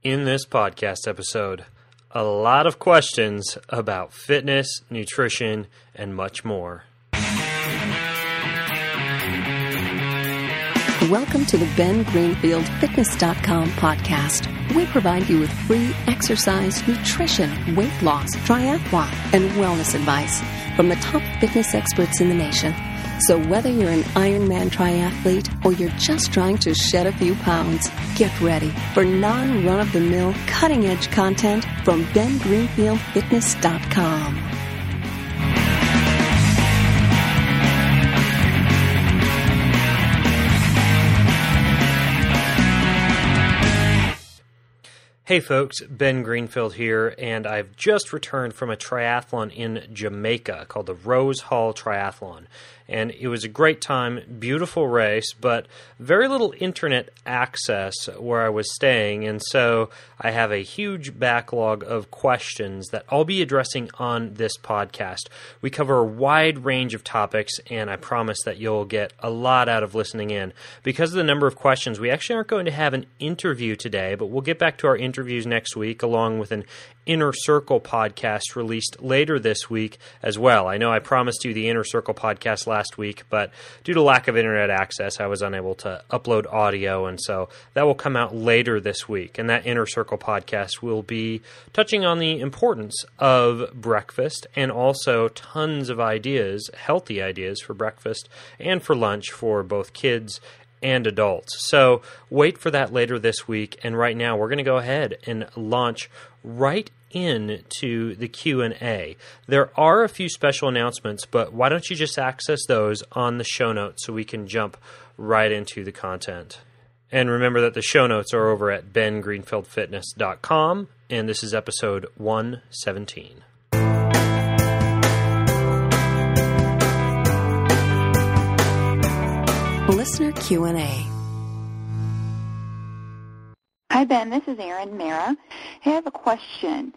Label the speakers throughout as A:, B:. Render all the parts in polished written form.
A: In this podcast episode, a lot of questions about fitness, nutrition, and much more.
B: Welcome to the Ben Greenfield Fitness.com podcast. We provide you with free exercise, nutrition, weight loss, triathlon, and wellness advice from the top fitness experts in the nation. So whether you're an Ironman triathlete or you're just trying to shed a few pounds, get ready for non-run-of-the-mill, cutting-edge content from BenGreenfieldFitness.com.
A: Hey folks, Ben Greenfield here, and I've just returned from a triathlon in Jamaica called the Rose Hall Triathlon. And it was a great time, beautiful race, but very little internet access where I was staying. And so I have a huge backlog of questions that I'll be addressing on this podcast. We cover a wide range of topics, and I promise that you'll get a lot out of listening in. Because of the number of questions, we actually aren't going to have an interview today, but we'll get back to our interviews next week, along with an Inner Circle podcast released later this week as well. I know I promised you the Inner Circle podcast last week, but due to lack of internet access, I was unable to upload audio, and so that will come out later this week. And that Inner Circle podcast will be touching on the importance of breakfast and also tons of ideas, healthy ideas for breakfast and for lunch for both kids and adults. So wait for that later this week, and right now we're going to go ahead and launch right into the Q&A. There are a few special announcements, but why don't you just access those on the show notes so we can jump right into the content. And remember that the show notes are over at bengreenfieldfitness.com, and this is episode 117.
B: Listener Q&A.
C: Hi, Ben. This is Erin Mara. Hey, I have a question.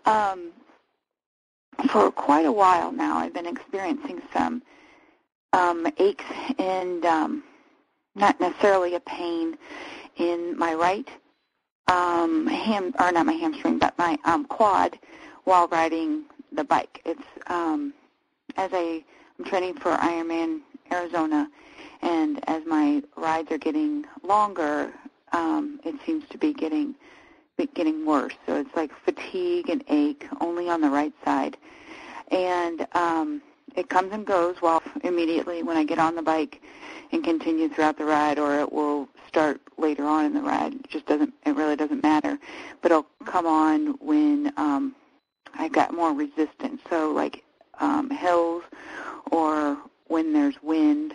C: For quite a while now, I've been experiencing some aches and not necessarily a pain in my right not my hamstring, but my quad while riding the bike. It's I'm training for Ironman Arizona, and as my rides are getting longer, it seems to be getting worse. So it's like fatigue and ache only on the right side. And it comes and goes immediately when I get on the bike and continue throughout the ride, or it will start later on in the ride. It really doesn't matter. But it'll come on when I got more resistance. So like hills or when there's wind.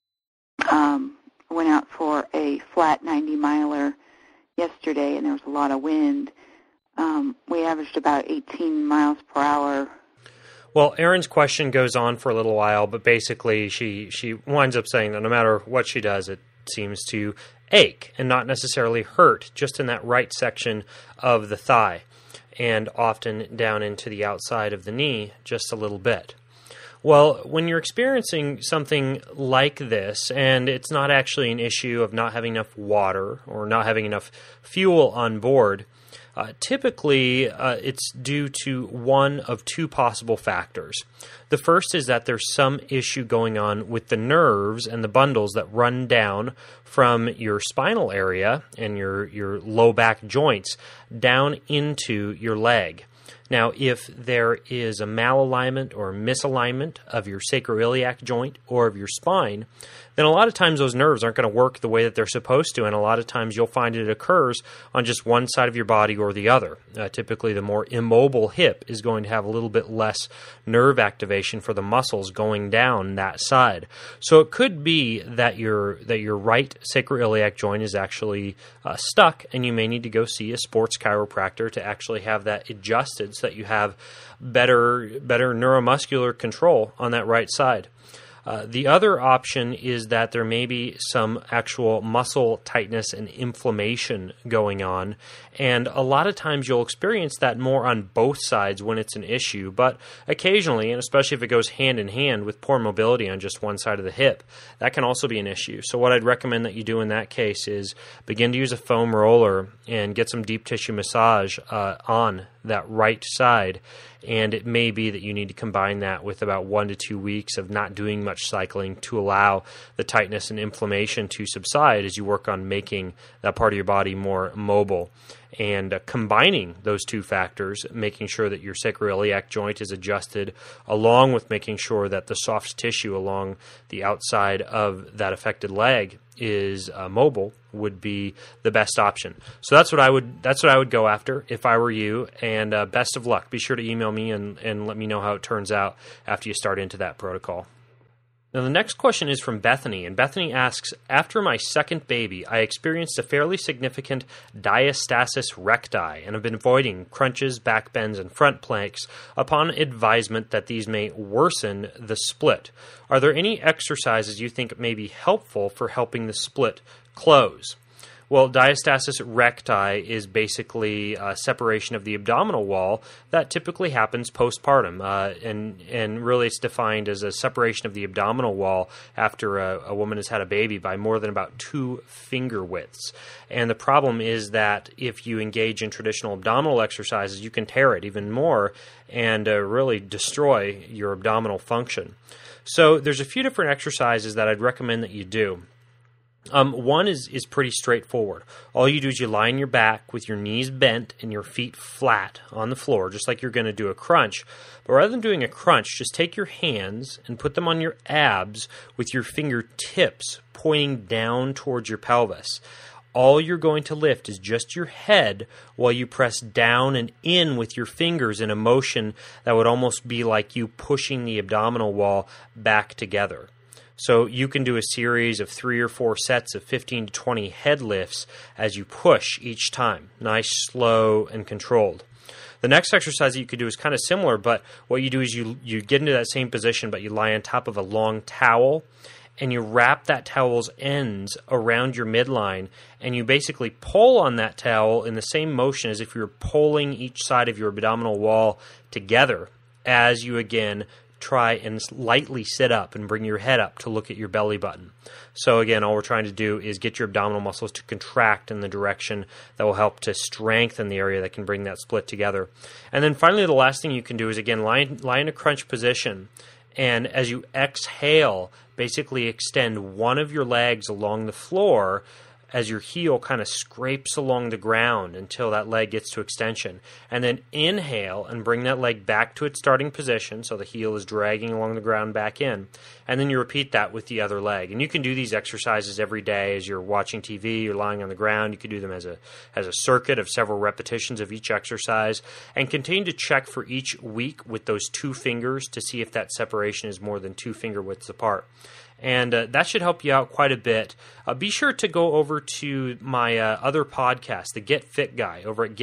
C: Went out for a flat 90-miler yesterday, and there was a lot of wind. We averaged about 18 miles per hour.
A: Well, Erin's question goes on for a little while, but basically she winds up saying that no matter what she does, it seems to ache and not necessarily hurt, just in that right section of the thigh, and often down into the outside of the knee just a little bit. Well, when you're experiencing something like this, and it's not actually an issue of not having enough water or not having enough fuel on board, typically it's due to one of two possible factors. The first is that there's some issue going on with the nerves and the bundles that run down from your spinal area and your low back joints down into your leg. Now, if there is a malalignment or misalignment of your sacroiliac joint or of your spine, then a lot of times those nerves aren't going to work the way that they're supposed to, and a lot of times you'll find it occurs on just one side of your body or the other. Typically, the more immobile hip is going to have a little bit less nerve activation for the muscles going down that side. So it could be that your right sacroiliac joint is actually stuck, and you may need to go see a sports chiropractor to actually have that adjusted so that you have better neuromuscular control on that right side. The other option is that there may be some actual muscle tightness and inflammation going on, and a lot of times you'll experience that more on both sides when it's an issue, but occasionally, and especially if it goes hand in hand with poor mobility on just one side of the hip, that can also be an issue. So what I'd recommend that you do in that case is begin to use a foam roller and get some deep tissue massage on that right side, and it may be that you need to combine that with about 1 to 2 weeks of not doing much cycling to allow the tightness and inflammation to subside as you work on making that part of your body more mobile. And combining those two factors, making sure that your sacroiliac joint is adjusted, along with making sure that the soft tissue along the outside of that affected leg is mobile, would be the best option. So that's what I would go after if I were you. And best of luck. Be sure to email me and let me know how it turns out after you start into that protocol. Now, the next question is from Bethany, and Bethany asks, after my second baby, I experienced a fairly significant diastasis recti and have been avoiding crunches, back bends, and front planks upon advisement that these may worsen the split. Are there any exercises you think may be helpful for helping the split close? Well, diastasis recti is basically a separation of the abdominal wall that typically happens postpartum, and really it's defined as a separation of the abdominal wall after a woman has had a baby by more than about 2 finger widths. And the problem is that if you engage in traditional abdominal exercises, you can tear it even more and really destroy your abdominal function. So there's a few different exercises that I'd recommend that you do. One is pretty straightforward. All you do is you lie on your back with your knees bent and your feet flat on the floor, just like you're going to do a crunch. But rather than doing a crunch, just take your hands and put them on your abs with your fingertips pointing down towards your pelvis. All you're going to lift is just your head while you press down and in with your fingers in a motion that would almost be like you pushing the abdominal wall back together. So you can do a series of 3 or 4 sets of 15 to 20 head lifts as you push each time. Nice, slow, and controlled. The next exercise that you could do is kind of similar, but what you do is you get into that same position, but you lie on top of a long towel, and you wrap that towel's ends around your midline, and you basically pull on that towel in the same motion as if you were pulling each side of your abdominal wall together as you, again, try and lightly sit up and bring your head up to look at your belly button. So again, all we're trying to do is get your abdominal muscles to contract in the direction that will help to strengthen the area that can bring that split together. And then finally, the last thing you can do is, again, lie in a crunch position, and as you exhale, basically extend one of your legs along the floor as your heel kind of scrapes along the ground until that leg gets to extension. And then inhale and bring that leg back to its starting position so the heel is dragging along the ground back in. And then you repeat that with the other leg. And you can do these exercises every day as you're watching TV, you're lying on the ground. You can do them as a circuit of several repetitions of each exercise, and continue to check for each week with those 2 fingers to see if that separation is more than 2 finger widths apart. And that should help you out quite a bit. Be sure to go over to my other podcast, The Get Fit Guy, over at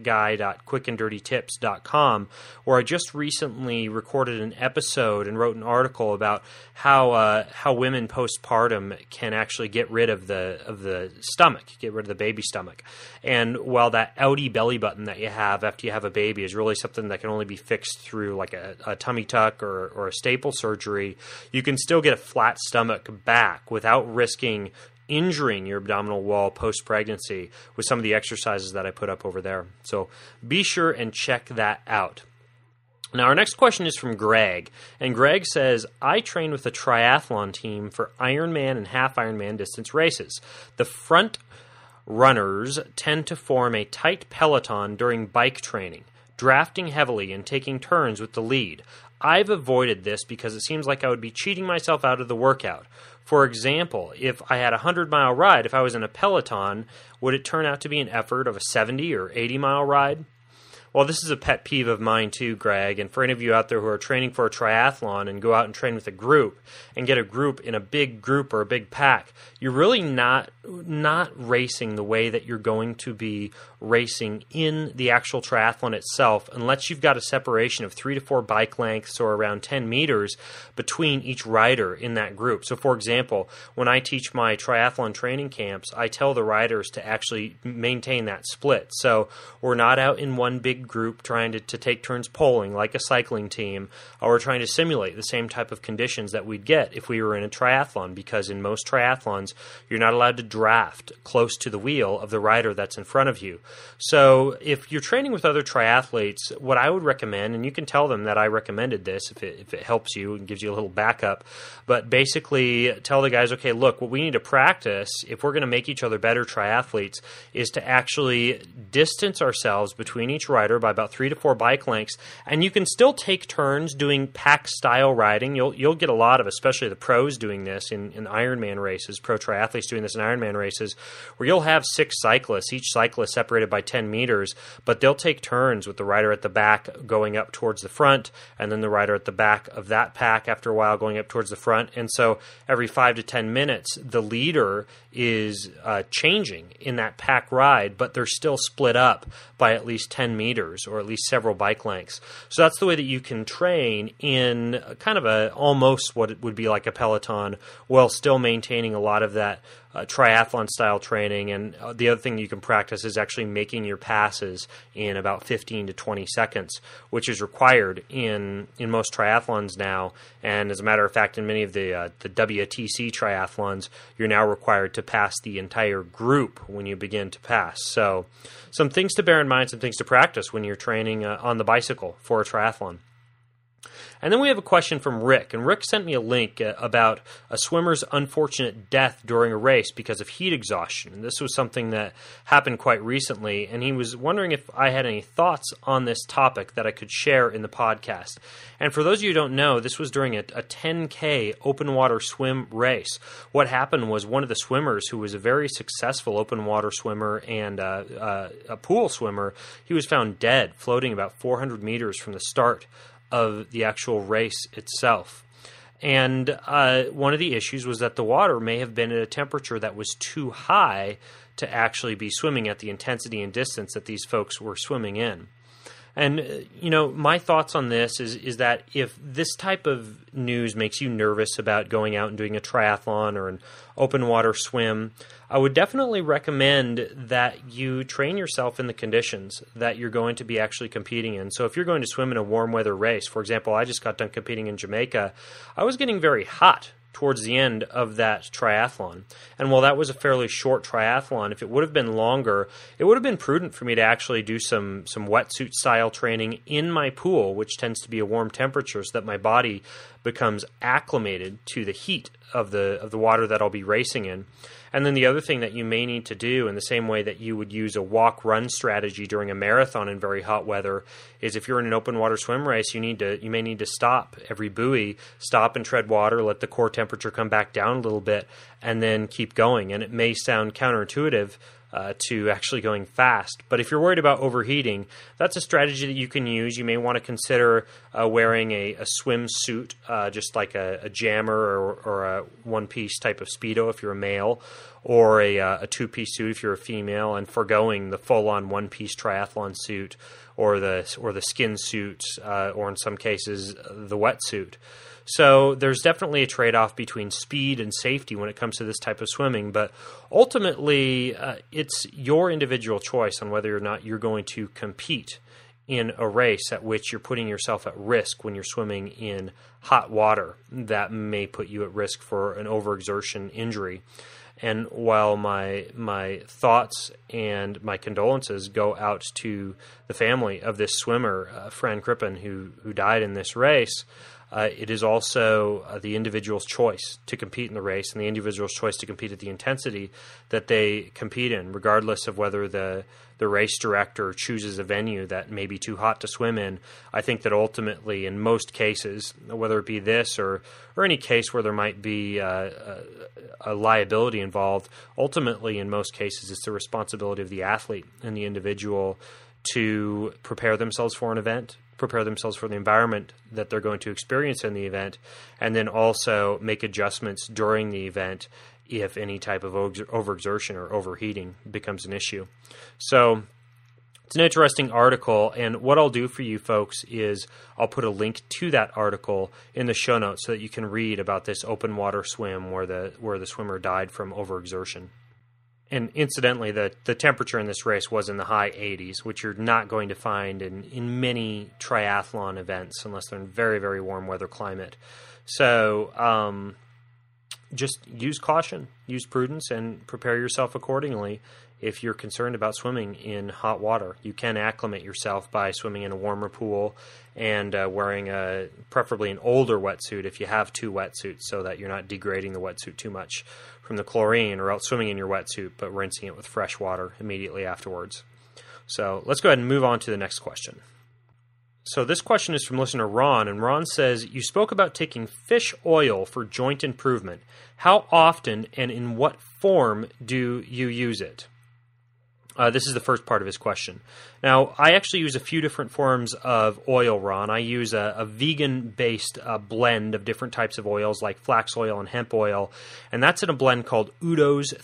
A: getfitguy.quickanddirtytips.com, where I just recently recorded an episode and wrote an article about how women postpartum can actually get rid of the stomach, get rid of the baby stomach. And while that outie belly button that you have after you have a baby is really something that can only be fixed through like a tummy tuck or a staple surgery, you can still get a flat stomach back without risking injuring your abdominal wall post-pregnancy with some of the exercises that I put up over there. So be sure and check that out. Now, our next question is from Greg, and Greg says, I train with a triathlon team for Ironman and half Ironman distance races. The front runners tend to form a tight peloton during bike training, drafting heavily and taking turns with the lead. I've avoided this because it seems like I would be cheating myself out of the workout. For example, if I had a 100-mile ride, if I was in a peloton, would it turn out to be an effort of a 70 or 80-mile ride? Well, this is a pet peeve of mine too, Greg, and for any of you out there who are training for a triathlon and go out and train with a group and get a group in a big group or a big pack, you're really not racing the way that you're going to be racing in the actual triathlon itself unless you've got a separation of 3 to 4 bike lengths or around 10 meters between each rider in that group. So, for example, when I teach my triathlon training camps, I tell the riders to actually maintain that split. So we're not out in one big group trying to take turns polling like a cycling team, or we're trying to simulate the same type of conditions that we'd get if we were in a triathlon, because in most triathlons, you're not allowed to draft close to the wheel of the rider that's in front of you. So if you're training with other triathletes, what I would recommend, and you can tell them that I recommended this if it helps you and gives you a little backup, but basically tell the guys, okay, look, what we need to practice if we're going to make each other better triathletes is to actually distance ourselves between each rider by about 3 to 4 bike lengths, and you can still take turns doing pack-style riding. You'll get a lot of, especially the pros doing this in Ironman races, pro triathletes doing this in Ironman races, where you'll have 6 cyclists, each cyclist separated by 10 meters, but they'll take turns with the rider at the back going up towards the front, and then the rider at the back of that pack after a while going up towards the front. And so every 5 to 10 minutes, the leader is changing in that pack ride, but they're still split up by at least 10 meters or at least several bike lengths. So that's the way that you can train in kind of almost what it would be like a peloton, while still maintaining a lot of that triathlon style training. And the other thing you can practice is actually making your passes in about 15 to 20 seconds, which is required in most triathlons now. And as a matter of fact, in many of the WTC triathlons, you're now required to pass the entire group when you begin to pass. So some things to bear in mind, some things to practice when you're training on the bicycle for a triathlon. And then we have a question from Rick, and Rick sent me a link about a swimmer's unfortunate death during a race because of heat exhaustion. And this was something that happened quite recently, and he was wondering if I had any thoughts on this topic that I could share in the podcast. And for those of you who don't know, this was during a 10K open water swim race. What happened was one of the swimmers, who was a very successful open water swimmer and a pool swimmer, he was found dead, floating about 400 meters from the start of the actual race itself. And one of the issues was that the water may have been at a temperature that was too high to actually be swimming at the intensity and distance that these folks were swimming in. And, my thoughts on this is that if this type of news makes you nervous about going out and doing a triathlon or an open water swim, I would definitely recommend that you train yourself in the conditions that you're going to be actually competing in. So if you're going to swim in a warm weather race, for example, I just got done competing in Jamaica, I was getting very hot towards the end of that triathlon. And while that was a fairly short triathlon, if it would have been longer, it would have been prudent for me to actually do some wetsuit style training in my pool, which tends to be a warm temperature, so that my body becomes acclimated to the heat of the water that I'll be racing in. And then the other thing that you may need to do, in the same way that you would use a walk-run strategy during a marathon in very hot weather, is if you're in an open water swim race, you may need to stop every buoy, stop and tread water, let the core temperature come back down a little bit, and then keep going. And it may sound counterintuitive to actually going fast. But if you're worried about overheating, that's a strategy that you can use. You may want to consider wearing a swimsuit, just like a jammer or a one-piece type of Speedo if you're a male, or a two-piece suit if you're a female, and foregoing the full-on one-piece triathlon suit or the skin suit, or in some cases the wetsuit. So there's definitely a trade-off between speed and safety when it comes to this type of swimming, but ultimately it's your individual choice on whether or not you're going to compete in a race at which you're putting yourself at risk when you're swimming in hot water that may put you at risk for an overexertion injury. And while my thoughts and my condolences go out to the family of this swimmer, Fran Crippen, who died in this race, it is also the individual's choice to compete in the race and the individual's choice to compete at the intensity that they compete in, regardless of whether the race director chooses a venue that may be too hot to swim in. I think that ultimately, in most cases, whether it be this or any case where there might be a liability involved, ultimately, in most cases, it's the responsibility of the athlete and the individual to prepare themselves for an event, prepare themselves for the environment that they're going to experience in the event, and then also make adjustments during the event if any type of overexertion or overheating becomes an issue. So it's an interesting article, and what I'll do for you folks is I'll put a link to that article in the show notes so that you can read about this open water swim where the swimmer died from overexertion. And incidentally, the temperature in this race was in the high 80s, which you're not going to find in many triathlon events unless they're in very, very warm weather climate. So just use caution, use prudence, and prepare yourself accordingly if you're concerned about swimming in hot water. You can acclimate yourself by swimming in a warmer pool and wearing preferably an older wetsuit if you have two wetsuits, so that you're not degrading the wetsuit too much from the chlorine, or out swimming in your wetsuit but rinsing it with fresh water immediately afterwards. So let's go ahead and move on to the next question. So this question is from listener Ron, and Ron says, you spoke about taking fish oil for joint improvement. How often and in what form do you use it? This is the first part of his question. Now, I actually use a few different forms of oil, Ron. I use a vegan-based blend of different types of oils like flax oil and hemp oil, and that's in a blend called Udo's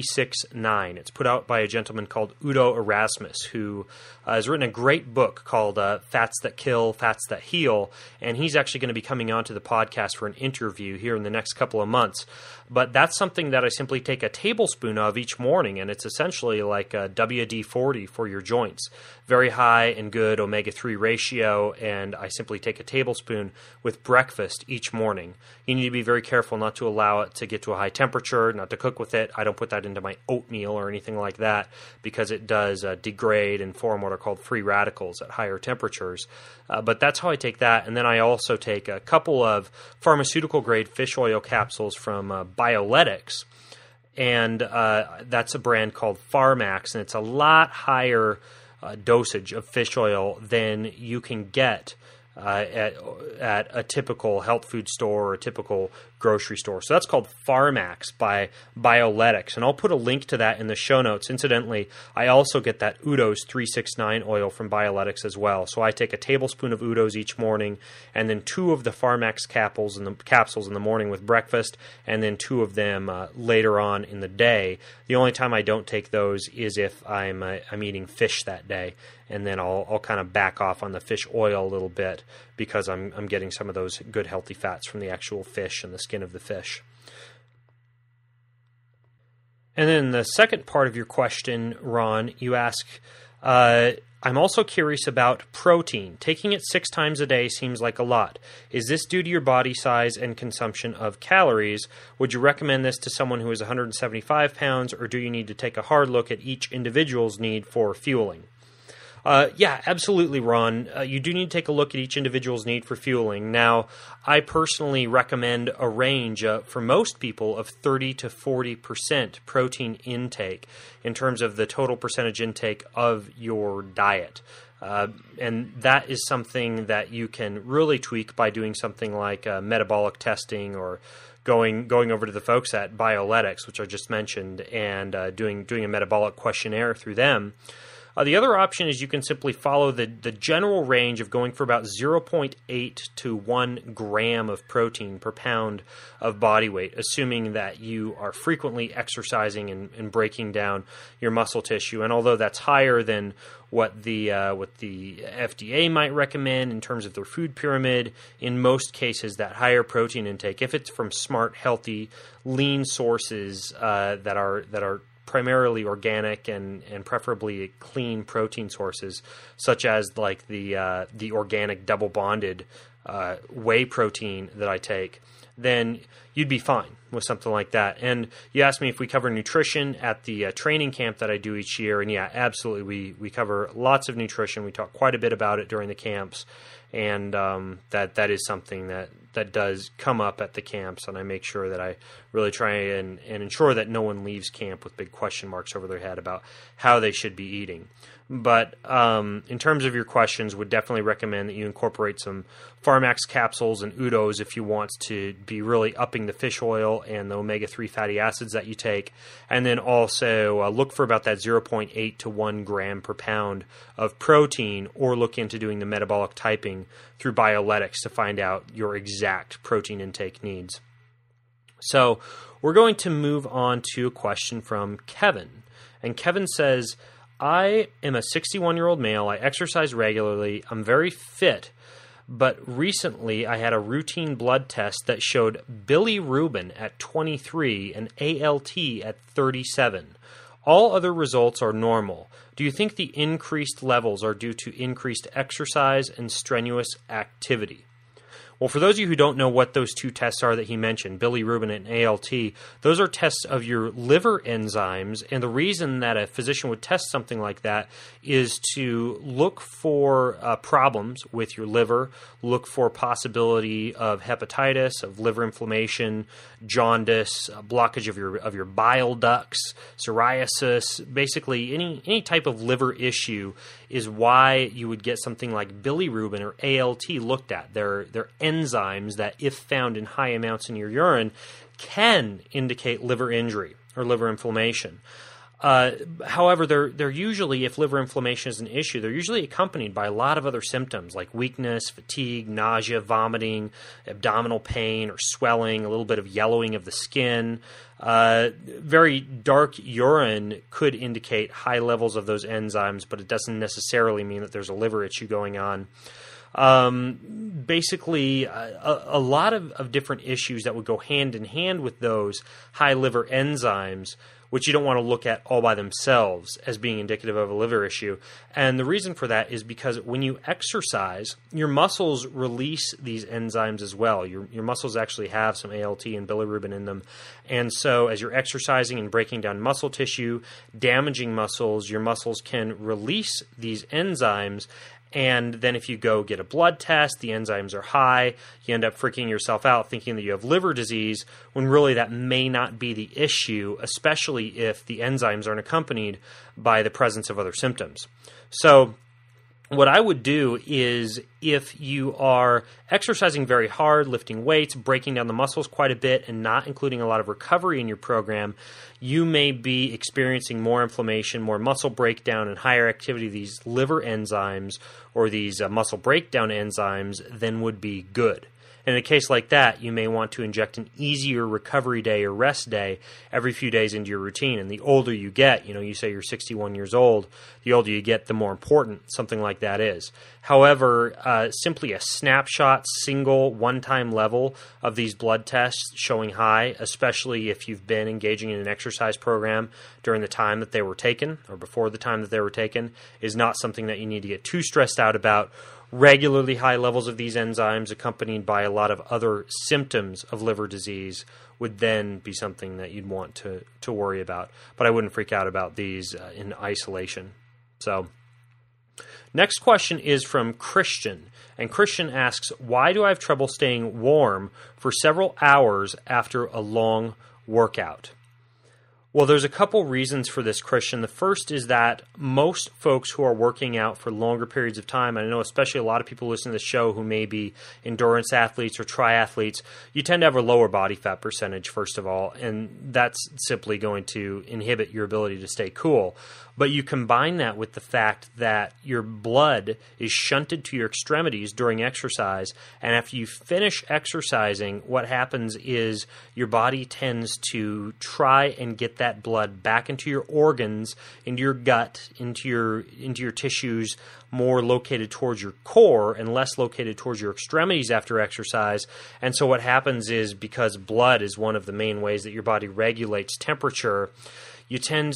A: 369. It's put out by a gentleman called Udo Erasmus, who has written a great book called Fats That Kill, Fats That Heal, and he's actually going to be coming on to the podcast for an interview here in the next couple of months. But that's something that I simply take a tablespoon of each morning, and it's essentially like a WD-40 for your joints. Very high and good omega-3 ratio, and I simply take a tablespoon with breakfast each morning. You need to be very careful not to allow it to get to a high temperature, not to cook with it. I don't put that into my oatmeal or anything like that because it does degrade and form what are called free radicals at higher temperatures. But that's how I take that, and then I also take a couple of pharmaceutical-grade fish oil capsules from Bioletics, and that's a brand called Pharmax, and it's a lot higher dosage of fish oil than you can get at a typical health food store or a typical grocery store. So that's called Pharmax by Bioletics, and I'll put a link to that in the show notes. Incidentally, I also get that Udo's 369 oil from Bioletics as well. So I take a tablespoon of Udo's each morning, and then 2 of the Pharmax capsules in the morning with breakfast, and then 2 of them later on in the day. The only time I don't take those is if I'm eating fish that day, and then I'll kind of back off on the fish oil a little bit because I'm getting some of those good healthy fats from the actual fish and the skin of the fish. And then the second part of your question, Ron, you ask, I'm also curious about protein. Taking it 6 times a day seems like a lot. Is this due to your body size and consumption of calories? Would you recommend this to someone who is 175 pounds, or do you need to take a hard look at each individual's need for fueling? Yeah, absolutely, Ron. You do need to take a look at each individual's need for fueling. Now, I personally recommend a range for most people of 30 to 40% protein intake in terms of the total percentage intake of your diet. And that is something that you can really tweak by doing something like metabolic testing, or going over to the folks at Bioletics, which I just mentioned, and doing a metabolic questionnaire through them. The other option is you can simply follow the general range of going for about 0.8 to 1 gram of protein per pound of body weight, assuming that you are frequently exercising and breaking down your muscle tissue. And although that's higher than what the FDA might recommend in terms of their food pyramid, in most cases that higher protein intake, if it's from smart, healthy, lean sources that are primarily organic and preferably clean protein sources, such as like the organic double bonded whey protein that I take, then you'd be fine with something like that. And you asked me if we cover nutrition at the training camp that I do each year, and yeah, absolutely, we cover lots of nutrition. We talk quite a bit about it during the camps, and that is something that does come up at the camps, and I make sure that I really try and ensure that no one leaves camp with big question marks over their head about how they should be eating. But in terms of your questions, would definitely recommend that you incorporate some Pharmax capsules and Udo's if you want to be really upping the fish oil and the omega-3 fatty acids that you take. And then also look for about that 0.8 to 1 gram per pound of protein, or look into doing the metabolic typing through Bioletics to find out your exact protein intake needs. So we're going to move on to a question from Kevin. And Kevin says, I am a 61-year-old male. I exercise regularly. I'm very fit. But recently I had a routine blood test that showed bilirubin at 23 and ALT at 37. All other results are normal. Do you think the increased levels are due to increased exercise and strenuous activity? Well, for those of you who don't know what those two tests are that he mentioned, bilirubin and ALT, those are tests of your liver enzymes, and the reason that a physician would test something like that is to look for problems with your liver, look for possibility of hepatitis, of liver inflammation, jaundice, blockage of your bile ducts, psoriasis, basically any type of liver issue is why you would get something like bilirubin or ALT looked at. They're enzymes that, if found in high amounts in your urine, can indicate liver injury or liver inflammation. However, they're usually, if liver inflammation is an issue, they're usually accompanied by a lot of other symptoms like weakness, fatigue, nausea, vomiting, abdominal pain or swelling, a little bit of yellowing of the skin. Very dark urine could indicate high levels of those enzymes, but it doesn't necessarily mean that there's a liver issue going on. Basically, a lot of different issues that would go hand in hand with those high liver enzymes, which you don't want to look at all by themselves as being indicative of a liver issue. And the reason for that is because when you exercise, your muscles release these enzymes as well. Your muscles actually have some ALT and bilirubin in them. And so as you're exercising and breaking down muscle tissue, damaging muscles, your muscles can release these enzymes. And then if you go get a blood test, the enzymes are high, you end up freaking yourself out thinking that you have liver disease, when really that may not be the issue, especially if the enzymes aren't accompanied by the presence of other symptoms. So what I would do is, if you are exercising very hard, lifting weights, breaking down the muscles quite a bit, and not including a lot of recovery in your program, you may be experiencing more inflammation, more muscle breakdown, and higher activity of these liver enzymes or these muscle breakdown enzymes than would be good. And in a case like that, you may want to inject an easier recovery day or rest day every few days into your routine. And the older you get, you say you're 61 years old, the older you get, the more important something like that is. However, simply a snapshot, single, one-time level of these blood tests showing high, especially if you've been engaging in an exercise program during the time that they were taken or before the time that they were taken, is not something that you need to get too stressed out about. Regularly high levels of these enzymes accompanied by a lot of other symptoms of liver disease would then be something that you'd want to worry about. But I wouldn't freak out about these in isolation. So, next question is from Christian. And Christian asks, why do I have trouble staying warm for several hours after a long workout? Well, there's a couple reasons for this, Christian. The first is that most folks who are working out for longer periods of time, and I know especially a lot of people listening to the show who may be endurance athletes or triathletes, you tend to have a lower body fat percentage, first of all, and that's simply going to inhibit your ability to stay cool. But you combine that with the fact that your blood is shunted to your extremities during exercise, and after you finish exercising, what happens is your body tends to try and get that blood back into your organs, into your gut, into your tissues, more located towards your core and less located towards your extremities after exercise. And so what happens is, because blood is one of the main ways that your body regulates temperature, you tend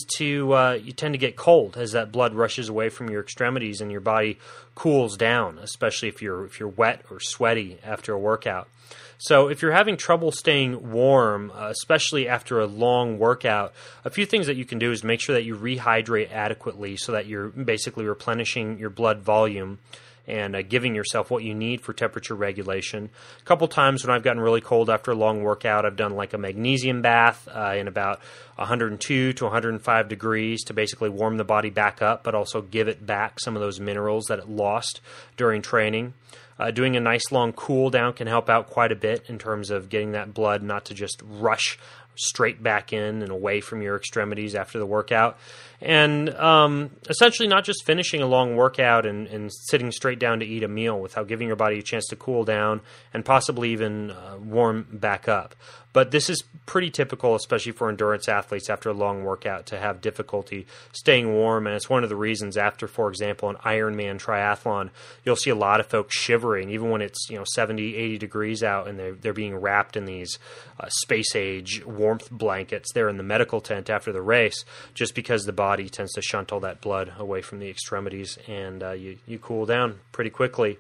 A: to get cold as that blood rushes away from your extremities and your body cools down, especially if you're wet or sweaty after a workout. So if you're having trouble staying warm, especially after a long workout, a few things that you can do is make sure that you rehydrate adequately so that you're basically replenishing your blood volume. and giving yourself what you need for temperature regulation. A couple times when I've gotten really cold after a long workout, I've done like a magnesium bath in about 102 to 105 degrees to basically warm the body back up, but also give it back some of those minerals that it lost during training. Doing a nice long cool down can help out quite a bit in terms of getting that blood not to just rush straight back in and away from your extremities after the workout. And essentially not just finishing a long workout and sitting straight down to eat a meal without giving your body a chance to cool down and possibly even warm back up. But this is pretty typical, especially for endurance athletes after a long workout, to have difficulty staying warm. And it's one of the reasons after, for example, an Ironman triathlon, you'll see a lot of folks shivering, even when it's 70, 80 degrees out and they're being wrapped in these space-age warmth blankets there in the medical tent after the race, just because the body tends to shunt all that blood away from the extremities, and you cool down pretty quickly.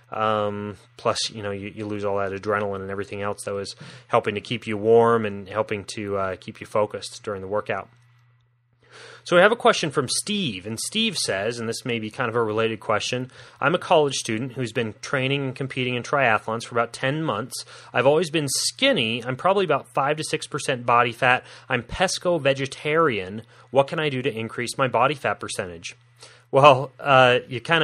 A: Plus, you lose all that adrenaline and everything else that was helping to keep you warm and helping to keep you focused during the workout. So we have a question from Steve, and Steve says, and this may be kind of a related question, I'm a college student who's been training and competing in triathlons for about 10 months. I've always been skinny. I'm probably about 5 to 6% body fat. I'm pesco vegetarian. What can I do to increase my body fat percentage? Well, you kind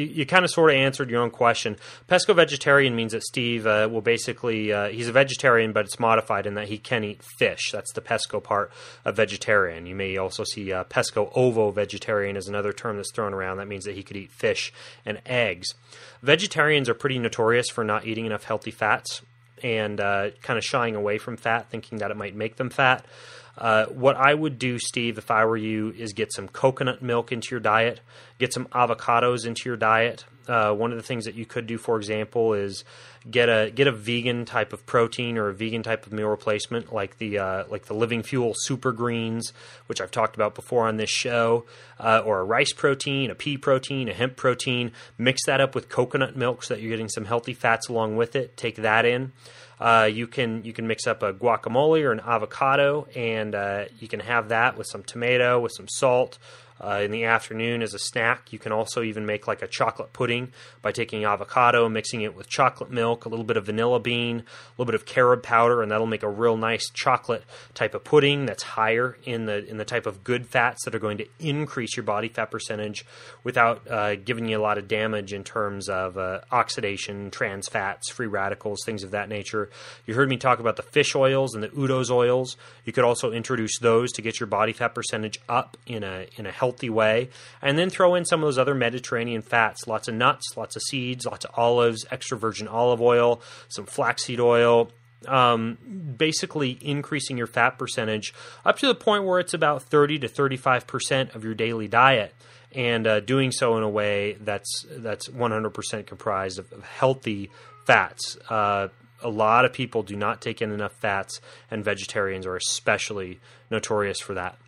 A: of sort of answered your own question. Pesco vegetarian means that Steve will basically he's a vegetarian, but it's modified in that he can eat fish. That's the pesco part of vegetarian. You may also see pesco ovo vegetarian as another term that's thrown around. That means that he could eat fish and eggs. Vegetarians are pretty notorious for not eating enough healthy fats and kind of shying away from fat, thinking that it might make them fat. What I would do, Steve, if I were you, is get some coconut milk into your diet, get some avocados into your diet. One of the things that you could do, for example, is get a vegan type of protein or a vegan type of meal replacement, like the Living Fuel Super Greens, which I've talked about before on this show, or a rice protein, a pea protein, a hemp protein. Mix that up with coconut milk so that you're getting some healthy fats along with it. Take that in. You can mix up a guacamole or an avocado, and you can have that with some tomato, with some salt. In the afternoon as a snack. You can also even make like a chocolate pudding by taking avocado, mixing it with chocolate milk, a little bit of vanilla bean, a little bit of carob powder, and that'll make a real nice chocolate type of pudding that's higher in the type of good fats that are going to increase your body fat percentage without giving you a lot of damage in terms of oxidation, trans fats, free radicals, things of that nature. You heard me talk about the fish oils and the Udo's oils. You could also introduce those to get your body fat percentage up in a healthy way, and then throw in some of those other Mediterranean fats, lots of nuts, lots of seeds, lots of olives, extra virgin olive oil, some flaxseed oil, basically increasing your fat percentage up to the point where it's about 30 to 35% of your daily diet, and doing so in a way that's 100% comprised of healthy fats. A lot of people do not take in enough fats, and vegetarians are especially notorious for that.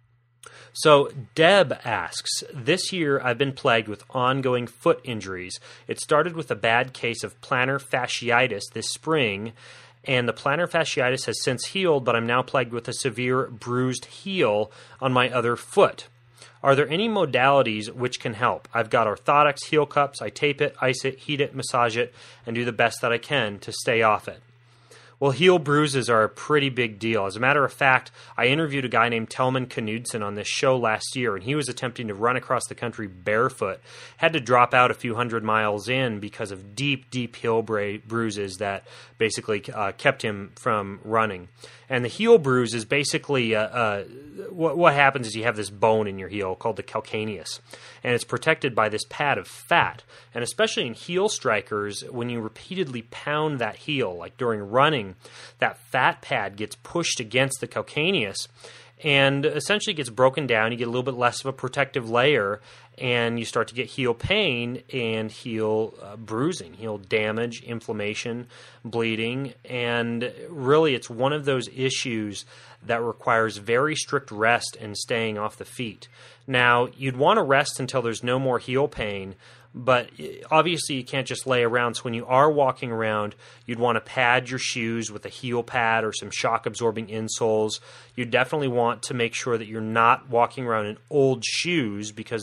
A: So Deb asks, this year I've been plagued with ongoing foot injuries. It started with a bad case of plantar fasciitis this spring, and the plantar fasciitis has since healed, but I'm now plagued with a severe bruised heel on my other foot. Are there any modalities which can help? I've got orthotics, heel cups, I tape it, ice it, heat it, massage it, and do the best that I can to stay off it. Well, heel bruises are a pretty big deal. As a matter of fact, I interviewed a guy named Telman Knudsen on this show last year, and he was attempting to run across the country barefoot. Had to drop out a few hundred miles in because of deep, deep heel bruises that basically kept him from running. And the heel bruise is basically what happens is you have this bone in your heel called the calcaneus, and it's protected by this pad of fat. And especially in heel strikers, when you repeatedly pound that heel, like during running, that fat pad gets pushed against the calcaneus and essentially gets broken down. You get a little bit less of a protective layer, and you start to get heel pain and heel bruising, heel damage, inflammation, bleeding, and really it's one of those issues that requires very strict rest and staying off the feet. Now, you'd want to rest until there's no more heel pain, but obviously you can't just lay around. So when you are walking around, you'd want to pad your shoes with a heel pad or some shock-absorbing insoles. You definitely want to make sure that you're not walking around in old shoes, because those shoes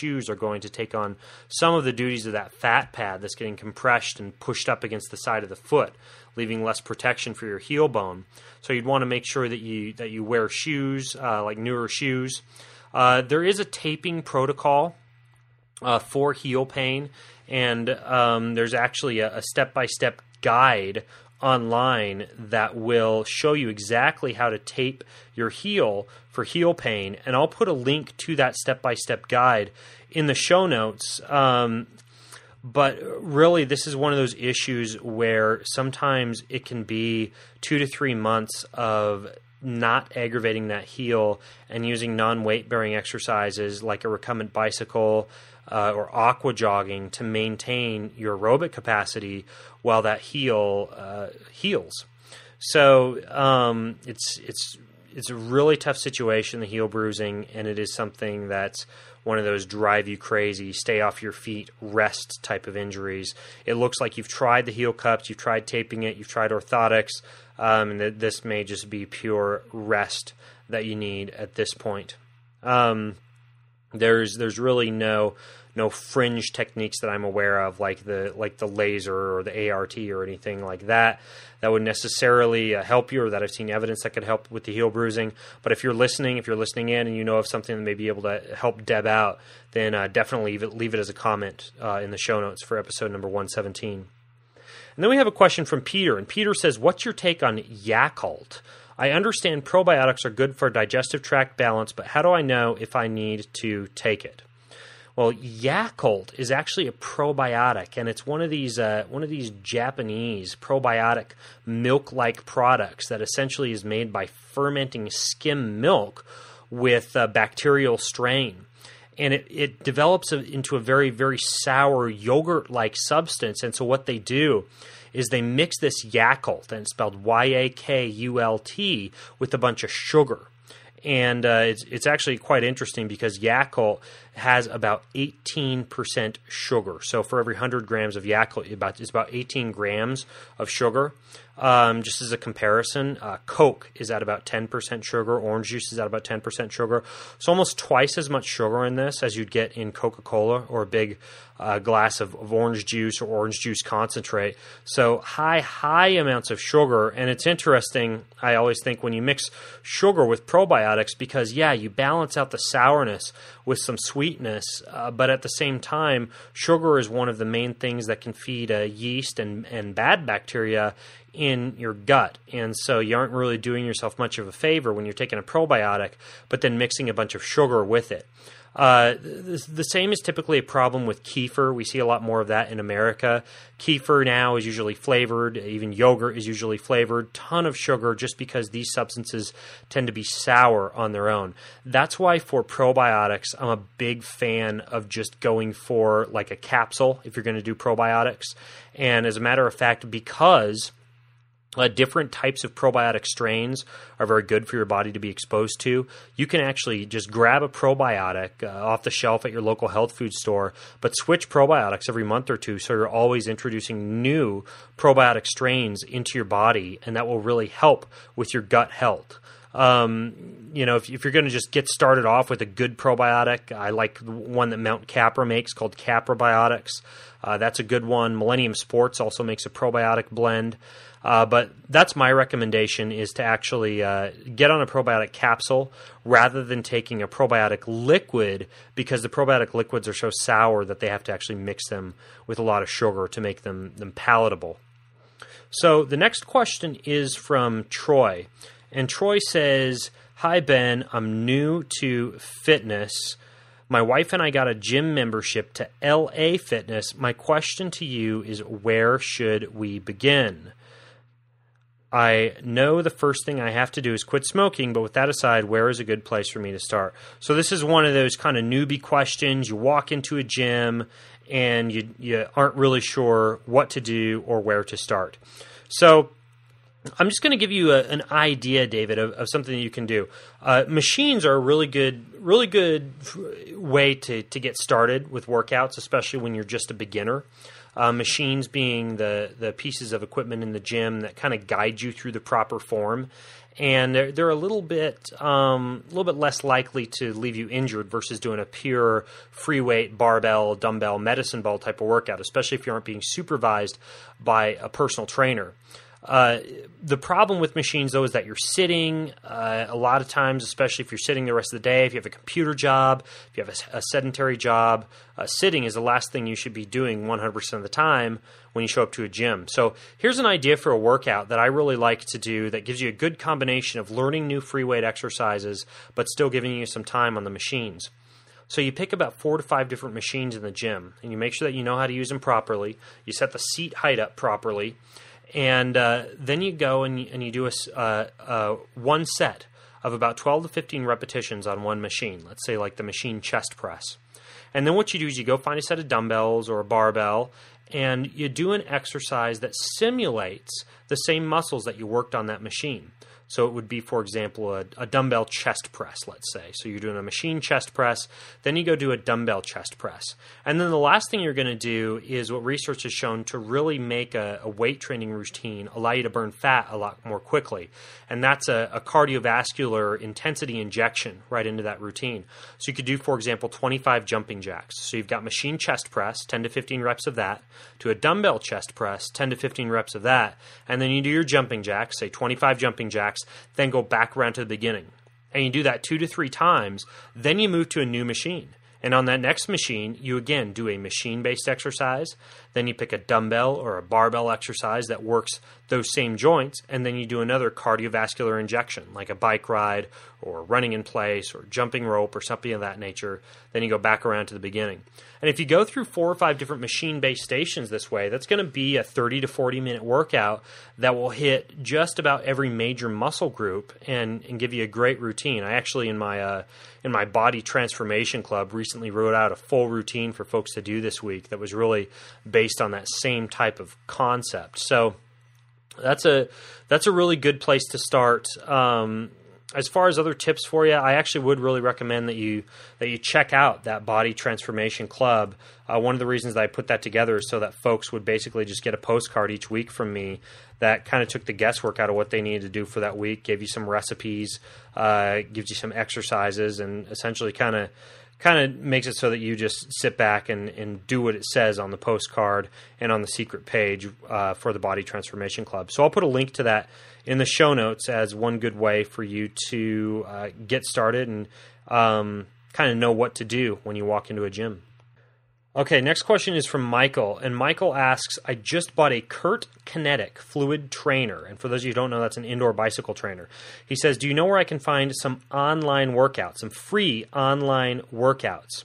A: shoes are going to take on some of the duties of that fat pad that's getting compressed and pushed up against the side of the foot, leaving less protection for your heel bone. So you'd want to make sure that you wear shoes, like newer shoes. There is a taping protocol for heel pain, and there's actually a step-by-step guide online that will show you exactly how to tape your heel for heel pain, and I'll put a link to that step-by-step guide in the show notes. But really, this is one of those issues where sometimes it can be 2 to 3 months of not aggravating that heel and using non-weight-bearing exercises like a recumbent bicycle or aqua jogging to maintain your aerobic capacity while that heel heals. So it's a really tough situation, the heel bruising, and it is something that's one of those drive you crazy, stay off your feet, rest type of injuries. It looks like you've tried the heel cups, you've tried taping it, you've tried orthotics, and this may just be pure rest that you need at this point. There's really no fringe techniques that I'm aware of, like the laser or the ART or anything like that would necessarily help you, or that I've seen evidence that could help with the heel bruising. But if you're listening in and you know of something that may be able to help Deb out, then definitely leave it as a comment in the show notes for episode number 117. And then we have a question from Peter, and Peter says, what's your take on Yakult? I understand probiotics are good for digestive tract balance, but how do I know if I need to take it? Well, Yakult is actually a probiotic, and it's one of these Japanese probiotic milk-like products that essentially is made by fermenting skim milk with bacterial strain. And it develops into a very, very sour yogurt-like substance. And so what they do is they mix this Yakult, and it's spelled Yakult, with a bunch of sugar. And it's actually quite interesting because Yakult has about 18% sugar. So for every 100 grams of Yakult, it's about 18 grams of sugar. Just as a comparison, Coke is at about 10% sugar. Orange juice is at about 10% sugar. So almost twice as much sugar in this as you'd get in Coca-Cola or a big glass of orange juice or orange juice concentrate. So high amounts of sugar. And it's interesting, I always think, when you mix sugar with probiotics, because, yeah, you balance out the sourness with some sweetness, but at the same time, sugar is one of the main things that can feed yeast and bad bacteria in your gut. And so you aren't really doing yourself much of a favor when you're taking a probiotic, but then mixing a bunch of sugar with it. The same is typically a problem with kefir. We see a lot more of that in America. Kefir now is usually flavored. Even yogurt is usually flavored. Ton of sugar, just because these substances tend to be sour on their own. That's why for probiotics, I'm a big fan of just going for like a capsule if you're going to do probiotics. And as a matter of fact, because different types of probiotic strains are very good for your body to be exposed to, you can actually just grab a probiotic off the shelf at your local health food store, but switch probiotics every month or two so you're always introducing new probiotic strains into your body, and that will really help with your gut health. If you're going to just get started off with a good probiotic, I like one that Mount Capra makes called Capra Biotics. That's a good one. Millennium Sports also makes a probiotic blend. But that's my recommendation, is to actually get on a probiotic capsule rather than taking a probiotic liquid, because the probiotic liquids are so sour that they have to actually mix them with a lot of sugar to make them palatable. So the next question is from Troy. And Troy says, "Hi, Ben. I'm new to fitness. My wife and I got a gym membership to LA Fitness. My question to you is, where should we begin? I know the first thing I have to do is quit smoking, but with that aside, where is a good place for me to start?" So this is one of those kind of newbie questions. You walk into a gym and you aren't really sure what to do or where to start. So I'm just going to give you an idea, David, of something that you can do. Machines are a really good way to get started with workouts, especially when you're just a beginner. Machines being the pieces of equipment in the gym that kind of guide you through the proper form. and they're a little bit less likely to leave you injured versus doing a pure free weight barbell, dumbbell, medicine ball type of workout, especially if you aren't being supervised by a personal trainer. The problem with machines, though, is that you're sitting a lot of times, especially if you're sitting the rest of the day. If you have a computer job, if you have a sedentary job, sitting is the last thing you should be doing 100% of the time when you show up to a gym. So here's an idea for a workout that I really like to do that gives you a good combination of learning new free weight exercises but still giving you some time on the machines. So you pick about 4 to 5 different machines in the gym, and you make sure that you know how to use them properly. You set the seat height up properly. And then you go and you do one set of about 12 to 15 repetitions on one machine. Let's say like the machine chest press. And then what you do is you go find a set of dumbbells or a barbell, and you do an exercise that simulates the same muscles that you worked on that machine. So it would be, for example, a dumbbell chest press, let's say. So you're doing a machine chest press, then you go do a dumbbell chest press. And then the last thing you're going to do is what research has shown to really make a weight training routine allow you to burn fat a lot more quickly. And that's a cardiovascular intensity injection right into that routine. So you could do, for example, 25 jumping jacks. So you've got machine chest press, 10 to 15 reps of that, to a dumbbell chest press, 10 to 15 reps of that, and then you do your jumping jacks, say 25 jumping jacks, then go back around to the beginning. And you do that 2 to 3 times, then you move to a new machine. And on that next machine, you again do a machine-based exercise, then you pick a dumbbell or a barbell exercise that works those same joints, and then you do another cardiovascular injection, like a bike ride or running in place or jumping rope or something of that nature. Then you go back around to the beginning. And if you go through 4 or 5 different machine-based stations this way, that's going to be a 30 to 40-minute workout that will hit just about every major muscle group and give you a great routine. I actually, in my Body Transformation Club, recently wrote out a full routine for folks to do this week that was really based on that same type of concept. So that's a really good place to start. As far as other tips for you, I actually would really recommend that you check out that Body Transformation Club. One of the reasons that I put that together is so that folks would basically just get a postcard each week from me that kind of took the guesswork out of what they needed to do for that week, gave you some recipes, gives you some exercises, and essentially kind of makes it so that you just sit back and do what it says on the postcard and on the secret page for the Body Transformation Club. So I'll put a link to that in the show notes as one good way for you to get started and kind of know what to do when you walk into a gym. Okay, next question is from Michael, and Michael asks, I just bought a Kurt Kinetic fluid trainer, and for those of you who don't know, that's an indoor bicycle trainer. He says, do you know where I can find some online workouts, some free online workouts?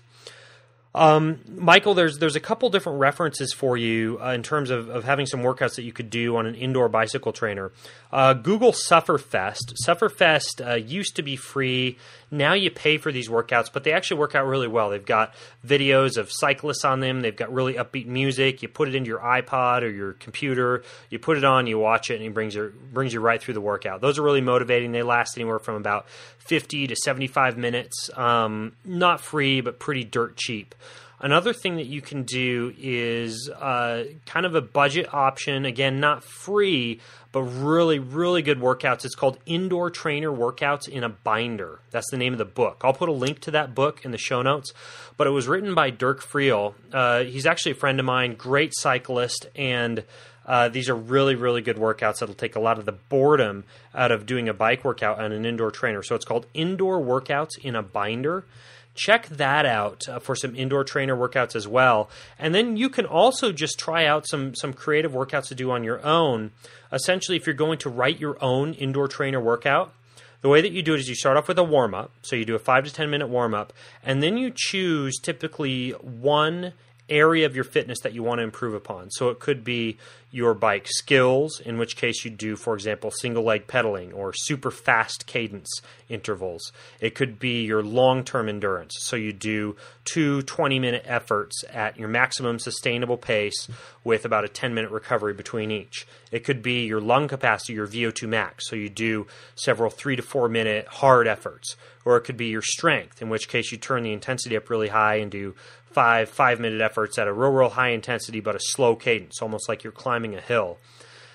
A: Michael, there's a couple different references for you in terms of having some workouts that you could do on an indoor bicycle trainer. Google Sufferfest. Sufferfest used to be free. Now you pay for these workouts, but they actually work out really well. They've got videos of cyclists on them. They've got really upbeat music. You put it into your iPod or your computer. You put it on, you watch it, and it brings you right through the workout. Those are really motivating. They last anywhere from about 50 to 75 minutes. Not free, but pretty dirt cheap. Another thing that you can do is kind of a budget option. Again, not free, but really, really good workouts. It's called Indoor Trainer Workouts in a Binder. That's the name of the book. I'll put a link to that book in the show notes. But it was written by Dirk Friel. He's actually a friend of mine, great cyclist, and these are really, really good workouts that'll take a lot of the boredom out of doing a bike workout on an indoor trainer. So it's called Indoor Workouts in a Binder. Check that out for some indoor trainer workouts as well. And then you can also just try out some creative workouts to do on your own. Essentially, if you're going to write your own indoor trainer workout, the way that you do it is you start off with a warm-up. So you do a 5 to 10 minute warm-up, and then you choose typically one area of your fitness that you want to improve upon. So it could be your bike skills, in which case you do, for example, single leg pedaling or super fast cadence intervals. It could be your long-term endurance. So you do 2 20-minute efforts at your maximum sustainable pace with about a 10-minute recovery between each. It could be your lung capacity, your VO2 max. So you do several 3 to 4 minute hard efforts. Or it could be your strength, in which case you turn the intensity up really high and do 5 minute efforts at a real high intensity but a slow cadence, almost like you're climbing a hill.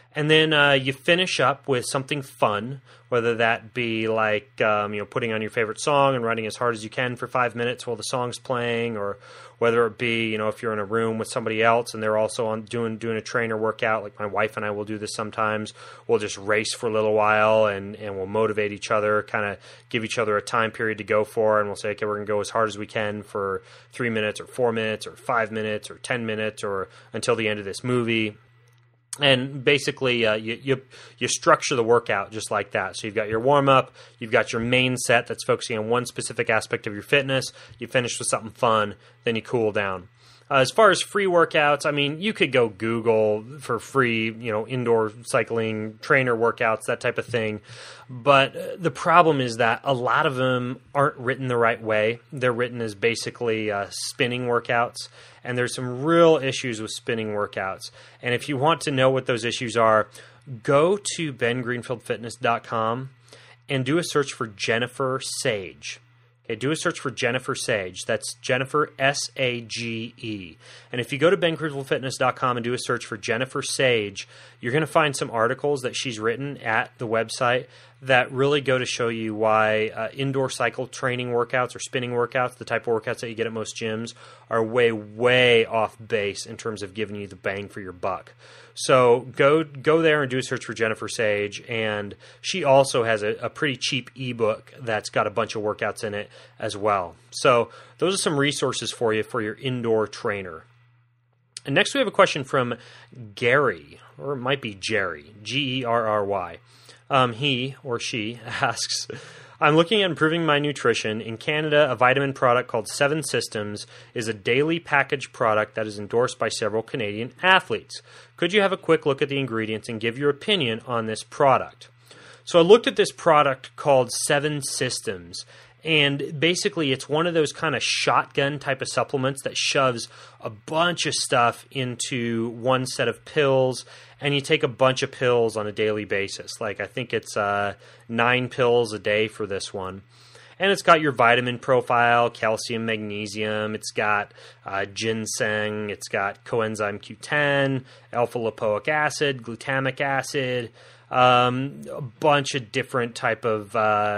A: And then you finish up with something fun, whether that be like putting on your favorite song and running as hard as you can for 5 minutes while the song's playing, or whether it be if you're in a room with somebody else and they're also doing a trainer workout. Like my wife and I will do this sometimes. We'll just race for a little while and we'll motivate each other, kind of give each other a time period to go for, and we'll say, okay, we're going to go as hard as we can for 3 minutes or 4 minutes or 5 minutes or 10 minutes or until the end of this movie. And basically, you structure the workout just like that. So you've got your warm-up, you've got your main set that's focusing on one specific aspect of your fitness, you finish with something fun, then you cool down. As far as free workouts, I mean, you could go Google for free, indoor cycling, trainer workouts, that type of thing. But the problem is that a lot of them aren't written the right way. They're written as basically spinning workouts, and there's some real issues with spinning workouts. And if you want to know what those issues are, go to bengreenfieldfitness.com and do a search for Jennifer Sage. Okay, do a search for Jennifer Sage. That's Jennifer, S-A-G-E. And if you go to bengreenfieldfitness.com and do a search for Jennifer Sage, you're going to find some articles that she's written at the website that really go to show you why indoor cycle training workouts or spinning workouts, the type of workouts that you get at most gyms, are way, way off base in terms of giving you the bang for your buck. So go there and do a search for Jennifer Sage, and she also has a pretty cheap ebook that's got a bunch of workouts in it as well. So those are some resources for you for your indoor trainer. And next we have a question from Gary, or it might be Jerry, G-E-R-R-Y. He or she asks, I'm looking at improving my nutrition. In Canada, a vitamin product called 7 Systems is a daily packaged product that is endorsed by several Canadian athletes. Could you have a quick look at the ingredients and give your opinion on this product? So I looked at this product called 7 Systems, and basically it's one of those kind of shotgun type of supplements that shoves a bunch of stuff into one set of pills, and you take a bunch of pills on a daily basis. Like I think it's 9 pills a day for this one. And it's got your vitamin profile, calcium, magnesium. It's got ginseng. It's got coenzyme Q10, alpha-lipoic acid, glutamic acid, a bunch of different type of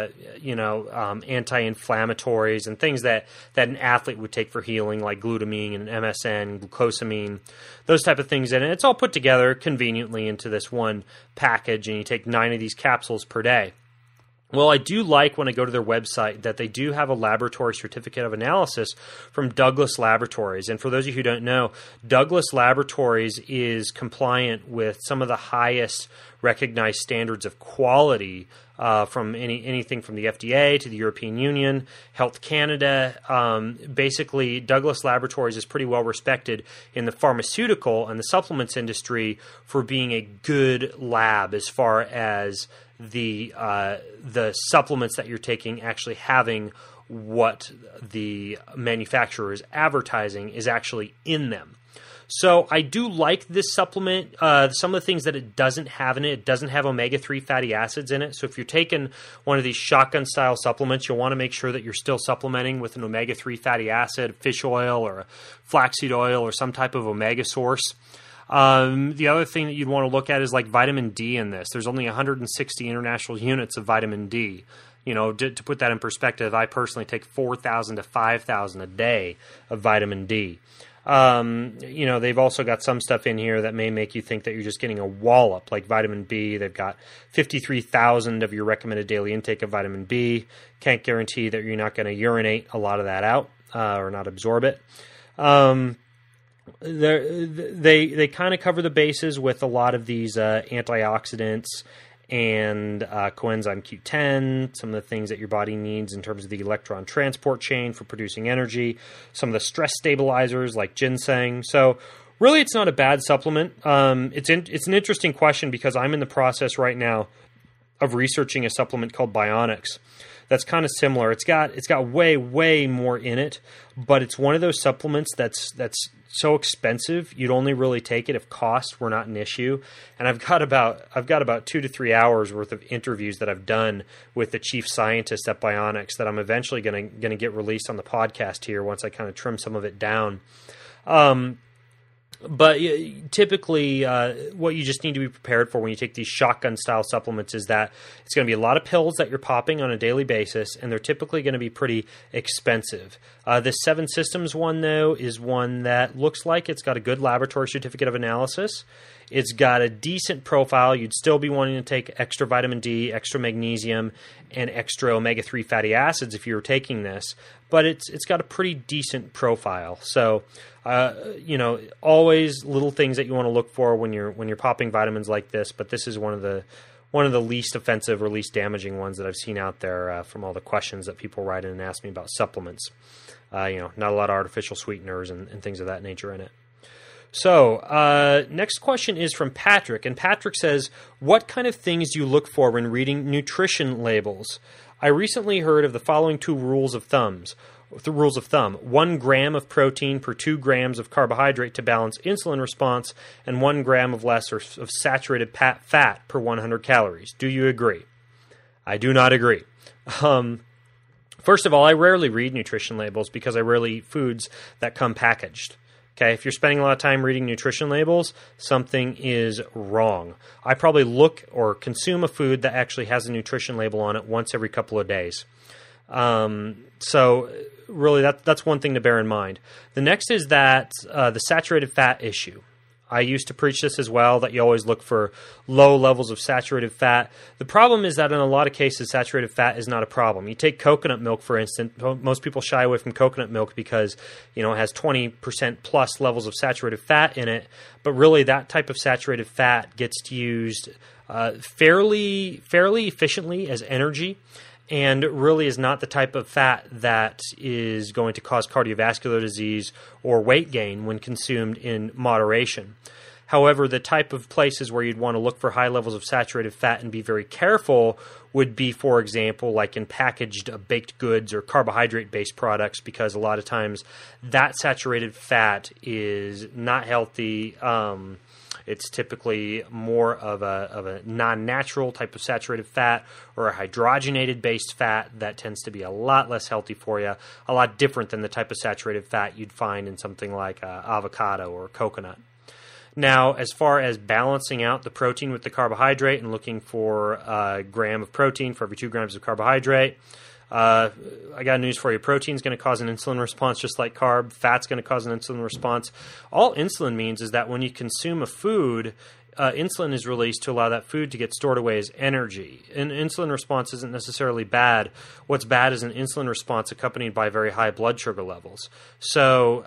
A: anti-inflammatories and things that an athlete would take for healing, like glutamine and MSM, glucosamine, those type of things. And it's all put together conveniently into this one package, and you take 9 of these capsules per day. Well, I do like when I go to their website that they do have a laboratory certificate of analysis from Douglas Laboratories. And for those of you who don't know, Douglas Laboratories is compliant with some of the highest recognized standards of quality from anything from the FDA to the European Union, Health Canada. Basically, Douglas Laboratories is pretty well respected in the pharmaceutical and the supplements industry for being a good lab as far as the supplements that you're taking actually having what the manufacturer is advertising is actually in them. So I do like this supplement. Some of the things that it doesn't have in it, it doesn't have omega-3 fatty acids in it. So if you're taking one of these shotgun-style supplements, you'll want to make sure that you're still supplementing with an omega-3 fatty acid, fish oil, or a flaxseed oil, or some type of omega source. The other thing that you'd want to look at is like vitamin D in this. There's only 160 international units of vitamin D. To put that in perspective, I personally take 4,000 to 5,000 a day of vitamin D. They've also got some stuff in here that may make you think that you're just getting a wallop, like vitamin B. They've got 53,000 of your recommended daily intake of vitamin B. Can't guarantee that you're not going to urinate a lot of that out or not absorb it. They kind of cover the bases with a lot of these antioxidants and coenzyme Q10, some of the things that your body needs in terms of the electron transport chain for producing energy, some of the stress stabilizers like ginseng. So really, it's not a bad supplement. It's an interesting question because I'm in the process right now of researching a supplement called Bionics. That's kind of similar. It's got way, way more in it, but it's one of those supplements that's so expensive you'd only really take it if cost were not an issue. And I've got about 2 to 3 hours worth of interviews that I've done with the chief scientist at Bionics that I'm eventually going to get released on the podcast here once I kind of trim some of it down. But typically, what you just need to be prepared for when you take these shotgun-style supplements is that it's going to be a lot of pills that you're popping on a daily basis, and they're typically going to be pretty expensive. This 7 Systems one, though, is one that looks like it's got a good laboratory certificate of analysis. It's got a decent profile. You'd still be wanting to take extra vitamin D, extra magnesium, and extra omega-3 fatty acids if you were taking this. But it's got a pretty decent profile. So, always little things that you want to look for when you're popping vitamins like this. But this is one of the least offensive or least damaging ones that I've seen out there from all the questions that people write in and ask me about supplements. Not a lot of artificial sweeteners and things of that nature in it. So, next question is from Patrick, and Patrick says, what kind of things do you look for when reading nutrition labels? I recently heard of the following 2 rules of thumb. 1 gram of protein per 2 grams of carbohydrate to balance insulin response, and 1 gram of less of saturated fat per 100 calories. Do you agree? I do not agree. First of all, I rarely read nutrition labels because I rarely eat foods that come packaged. Okay, if you're spending a lot of time reading nutrition labels, something is wrong. I probably look or consume a food that actually has a nutrition label on it once every couple of days. So really, that's one thing to bear in mind. The next is that the saturated fat issue. I used to preach this as well, that you always look for low levels of saturated fat. The problem is that in a lot of cases, saturated fat is not a problem. You take coconut milk, for instance. Most people shy away from coconut milk because, it has 20% plus levels of saturated fat in it. But really, that type of saturated fat gets used fairly efficiently as energy, and really is not the type of fat that is going to cause cardiovascular disease or weight gain when consumed in moderation. However, the type of places where you'd want to look for high levels of saturated fat and be very careful would be, for example, like in packaged baked goods or carbohydrate-based products, because a lot of times that saturated fat is not healthy. It's typically more of a non-natural type of saturated fat or a hydrogenated-based fat that tends to be a lot less healthy for you, a lot different than the type of saturated fat you'd find in something like avocado or coconut. Now, as far as balancing out the protein with the carbohydrate and looking for a gram of protein for every 2 grams of carbohydrate, I got news for you. Protein's going to cause an insulin response just like carb. Fat's going to cause an insulin response. All insulin means is that when you consume a food, insulin is released to allow that food to get stored away as energy. An insulin response isn't necessarily bad. What's bad is an insulin response accompanied by very high blood sugar levels. So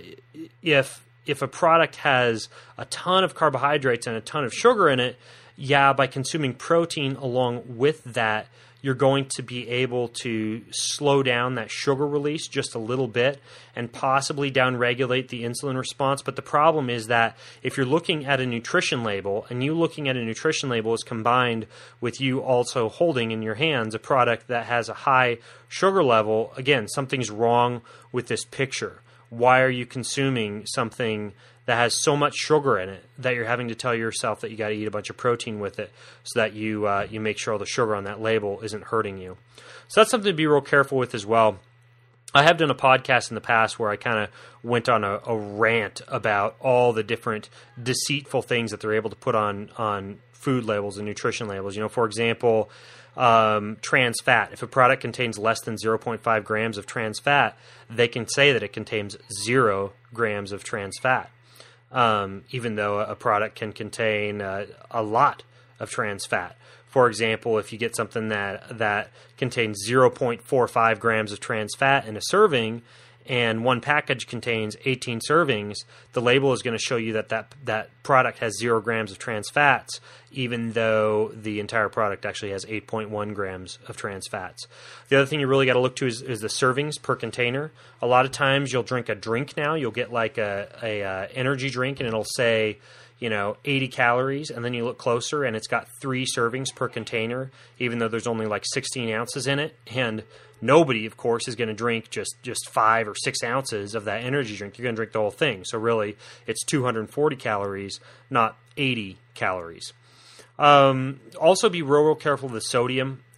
A: if a product has a ton of carbohydrates and a ton of sugar in it, by consuming protein along with that, you're going to be able to slow down that sugar release just a little bit and possibly downregulate the insulin response. But the problem is that if you're looking at a nutrition label, and you looking at a nutrition label is combined with you also holding in your hands a product that has a high sugar level, again, something's wrong with this picture. Why are you consuming something that has so much sugar in it that you're having to tell yourself that you got to eat a bunch of protein with it so that you make sure all the sugar on that label isn't hurting you? So that's something to be real careful with as well. I have done a podcast in the past where I kind of went on a rant about all the different deceitful things that they're able to put on food labels and nutrition labels. For example, trans fat. If a product contains less than 0.5 grams of trans fat, they can say that it contains 0 grams of trans fat, even though a product can contain a lot of trans fat. For example, if you get something that contains 0.45 grams of trans fat in a serving, and one package contains 18 servings, the label is going to show you that product has 0 grams of trans fats, even though the entire product actually has 8.1 grams of trans fats. The other thing you really got to look to is the servings per container. A lot of times you'll drink a drink now. You'll get like a energy drink, and it'll say 80 calories, and then you look closer and it's got 3 servings per container, even though there's only like 16 ounces in it. And nobody, of course, is going to drink just 5 or 6 ounces of that energy drink. You're going to drink the whole thing. So really, it's 240 calories, not 80 calories. Also be real careful with the sodium.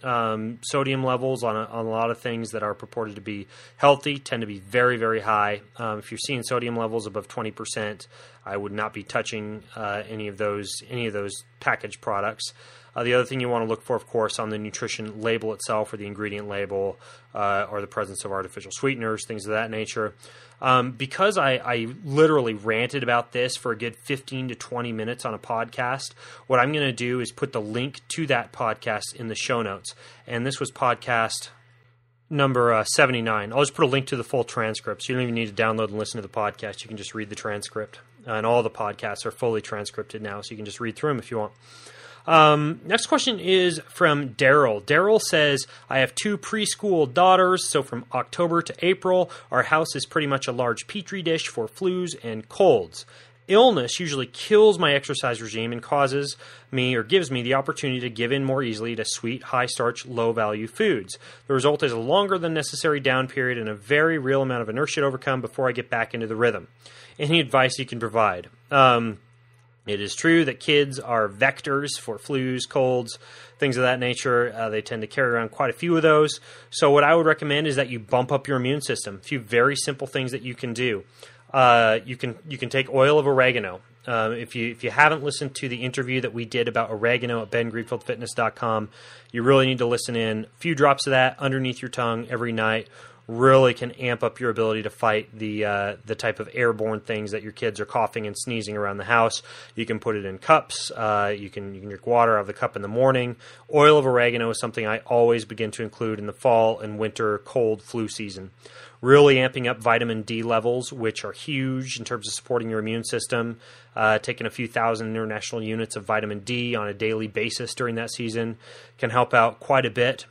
A: Sodium levels on a lot of things that are purported to be healthy tend to be very, very high. If you're seeing sodium levels above 20%, I would not be touching any of those packaged products. The other thing you want to look for, of course, on the nutrition label itself or the ingredient label or the presence of artificial sweeteners, things of that nature. Because I literally ranted about this for a good 15 to 20 minutes on a podcast, what I'm going to do is put the link to that podcast in the show notes. And this was podcast number 79. I'll just put a link to the full transcript, so you don't even need to download and listen to the podcast. You can just read the transcript. And all the podcasts are fully transcripted now, so you can just read through them if you want. Next question is from Daryl. Daryl says, I have 2 preschool daughters, so from October to April, our house is pretty much a large petri dish for flus and colds. Illness usually kills my exercise regime and causes me or gives me the opportunity to give in more easily to sweet, high-starch, low-value foods. The result is a longer than necessary down period and a very real amount of inertia to overcome before I get back into the rhythm. Any advice you can provide? It is true that kids are vectors for flus, colds, things of that nature. They tend to carry around quite a few of those. So what I would recommend is that you bump up your immune system. A few very simple things that you can do. You can take oil of oregano. If you haven't listened to the interview that we did about oregano at bengreenfieldfitness.com, you really need to listen in. A few drops of that underneath your tongue every night really can amp up your ability to fight the type of airborne things that your kids are coughing and sneezing around the house. You can put it in cups. You can drink water out of the cup in the morning. Oil of oregano is something I always begin to include in the fall and winter cold flu season. Really amping up vitamin D levels, which are huge in terms of supporting your immune system. Taking a few thousand international units of vitamin D on a daily basis during that season can help out quite a bit.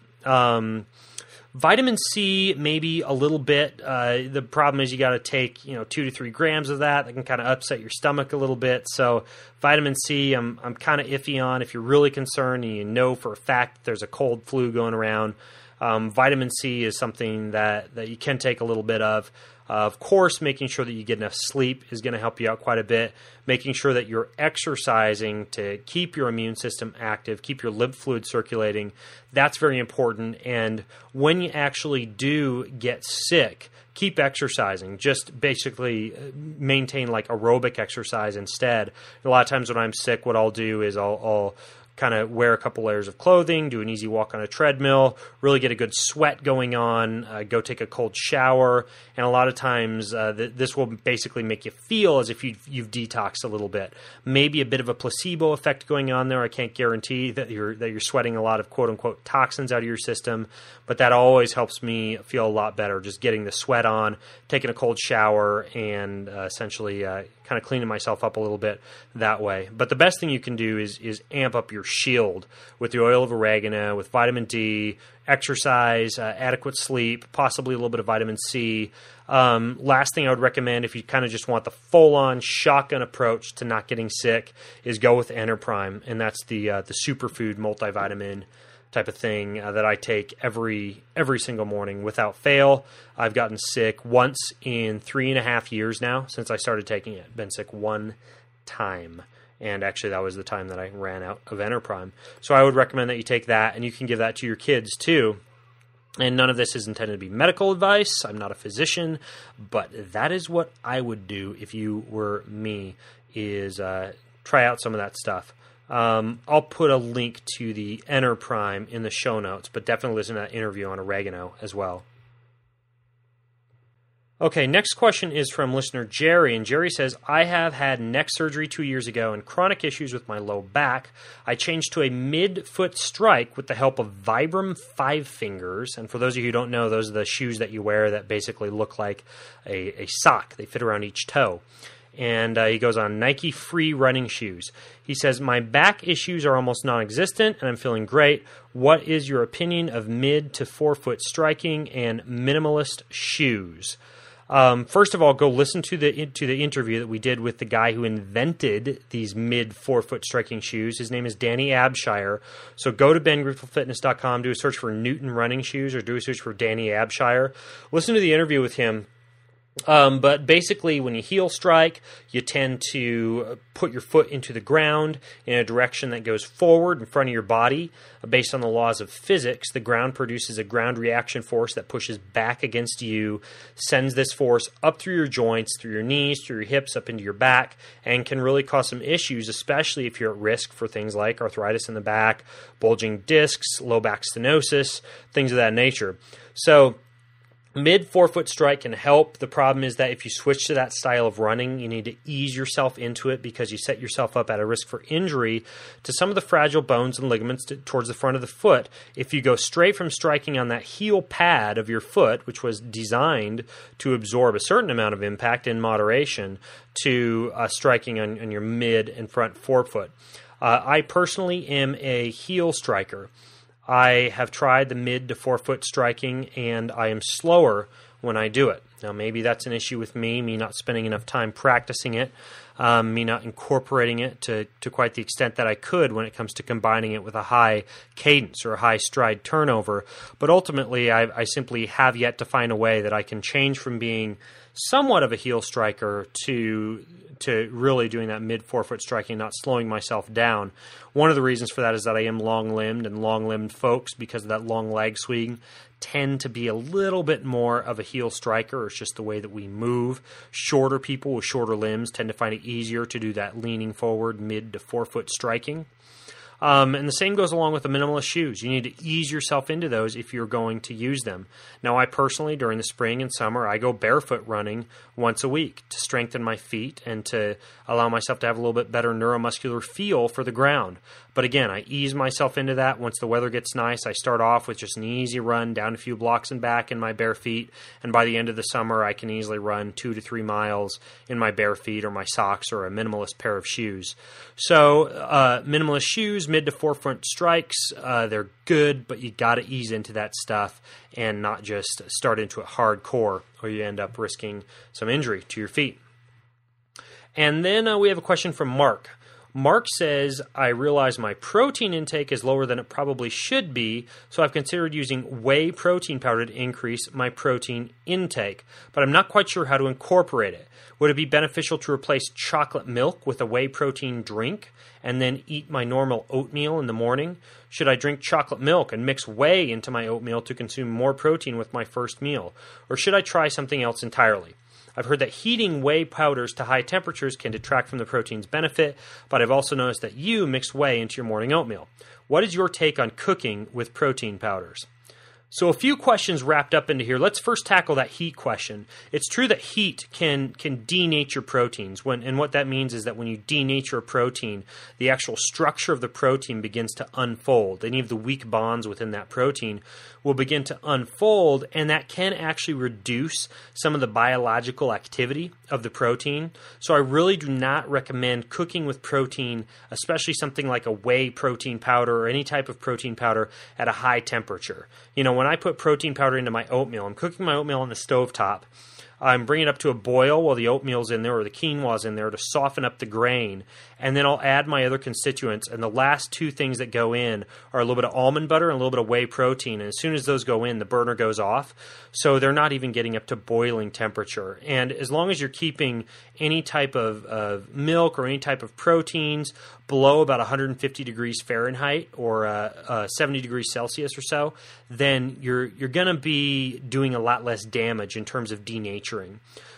A: Vitamin C, maybe a little bit. The problem is you got to take 2 to 3 grams of that. That can kind of upset your stomach a little bit. So vitamin C, I'm kind of iffy on. If you're really concerned and you know for a fact that there's a cold flu going around, vitamin C is something that you can take a little bit of. Of course, making sure that you get enough sleep is going to help you out quite a bit. Making sure that you're exercising to keep your immune system active, keep your lymph fluid circulating, that's very important. And when you actually do get sick, keep exercising. Just basically maintain like aerobic exercise instead. A lot of times when I'm sick, what I'll do is I'll kind of wear a couple layers of clothing, do an easy walk on a treadmill, really get a good sweat going on, go take a cold shower, and a lot of times this will basically make you feel as if you've detoxed a little bit. Maybe a bit of a placebo effect going on there. I can't guarantee that you're sweating a lot of quote-unquote toxins out of your system, but that always helps me feel a lot better, just getting the sweat on, taking a cold shower, and essentially kind of cleaning myself up a little bit that way. But the best thing you can do is amp up your shield with the oil of oregano, with vitamin D, exercise, adequate sleep, possibly a little bit of vitamin C. Last thing I would recommend if you kind of just want the full-on shotgun approach to not getting sick is go with Enterprime, and that's the superfood multivitamin type of thing that I take every single morning without fail. I've gotten sick once in 3.5 years now since I started taking it. Been sick one time. And actually, that was the time that I ran out of Enterprime. So I would recommend that you take that, and you can give that to your kids too. And none of this is intended to be medical advice. I'm not a physician, but that is what I would do if you were me, is try out some of that stuff. I'll put a link to the Enterprime in the show notes, but definitely listen to that interview on oregano as well. Okay, next question is from listener Jerry, and Jerry says, I have had neck surgery 2 years ago and chronic issues with my low back. I changed to a mid-foot strike with the help of Vibram 5 Fingers, and for those of you who don't know, those are the shoes that you wear that basically look like a sock. They fit around each toe. And he goes on, Nike free running shoes. He says, my back issues are almost non-existent, and I'm feeling great. What is your opinion of mid to 4-foot striking and minimalist shoes? First of all, go listen to the interview that we did with the guy who invented these mid 4-foot striking shoes. His name is Danny Abshire. So go to bengreenfieldfitness.com, do a search for Newton running shoes, or do a search for Danny Abshire. Listen to the interview with him. But basically, when you heel strike, you tend to put your foot into the ground in a direction that goes forward in front of your body. Based on the laws of physics, the ground produces a ground reaction force that pushes back against you, sends this force up through your joints, through your knees, through your hips, up into your back, and can really cause some issues, especially if you're at risk for things like arthritis in the back, bulging discs, low back stenosis, things of that nature. So mid-forefoot strike can help. The problem is that if you switch to that style of running, you need to ease yourself into it because you set yourself up at a risk for injury to some of the fragile bones and ligaments towards the front of the foot. If you go straight from striking on that heel pad of your foot, which was designed to absorb a certain amount of impact in moderation, to striking on your mid and front forefoot. I personally am a heel striker. I have tried the mid to forefoot striking, and I am slower when I do it. Now, maybe that's an issue with me not spending enough time practicing it, me not incorporating it to quite the extent that I could when it comes to combining it with a high cadence or a high stride turnover. But ultimately, I simply have yet to find a way that I can change from being somewhat of a heel striker to really doing that mid-forefoot striking, not slowing myself down. One of the reasons for that is that I am long-limbed, and long-limbed folks, because of that long leg swing, tend to be a little bit more of a heel striker. It's just the way that we move. Shorter people with shorter limbs tend to find it easier to do that leaning forward mid to forefoot striking. And the same goes along with the minimalist shoes. You need to ease yourself into those if you're going to use them. Now, I personally, during the spring and summer, I go barefoot running once a week to strengthen my feet and to allow myself to have a little bit better neuromuscular feel for the ground. But again, I ease myself into that. Once the weather gets nice, I start off with just an easy run down a few blocks and back in my bare feet. And by the end of the summer, I can easily run 2 to 3 miles in my bare feet or my socks or a minimalist pair of shoes. So minimalist shoes, mid to forefoot strikes, they're good, but you got to ease into that stuff and not just start into it hardcore, or you end up risking some injury to your feet. And then we have a question from Mark. Mark says, I realize my protein intake is lower than it probably should be, so I've considered using whey protein powder to increase my protein intake, but I'm not quite sure how to incorporate it. Would it be beneficial to replace chocolate milk with a whey protein drink and then eat my normal oatmeal in the morning? Should I drink chocolate milk and mix whey into my oatmeal to consume more protein with my first meal? Or should I try something else entirely? I've heard that heating whey powders to high temperatures can detract from the protein's benefit, but I've also noticed that you mix whey into your morning oatmeal. What is your take on cooking with protein powders? So a few questions wrapped up into here. Let's first tackle that heat question. It's true that heat can denature proteins. And what that means is that when you denature a protein, the actual structure of the protein begins to unfold. Any of the weak bonds within that protein will begin to unfold, and that can actually reduce some of the biological activity of the protein. So I really do not recommend cooking with protein, especially something like a whey protein powder or any type of protein powder at a high temperature. You know, when I put protein powder into my oatmeal, I'm cooking my oatmeal on the stovetop. I'm bringing it up to a boil while the oatmeal's in there or the quinoa's in there to soften up the grain. And then I'll add my other constituents. And the last two things that go in are a little bit of almond butter and a little bit of whey protein. And as soon as those go in, the burner goes off. So they're not even getting up to boiling temperature. And as long as you're keeping any type of milk or any type of proteins below about 150 degrees Fahrenheit or 70 degrees Celsius or so, then you're going to be doing a lot less damage in terms of denaturing.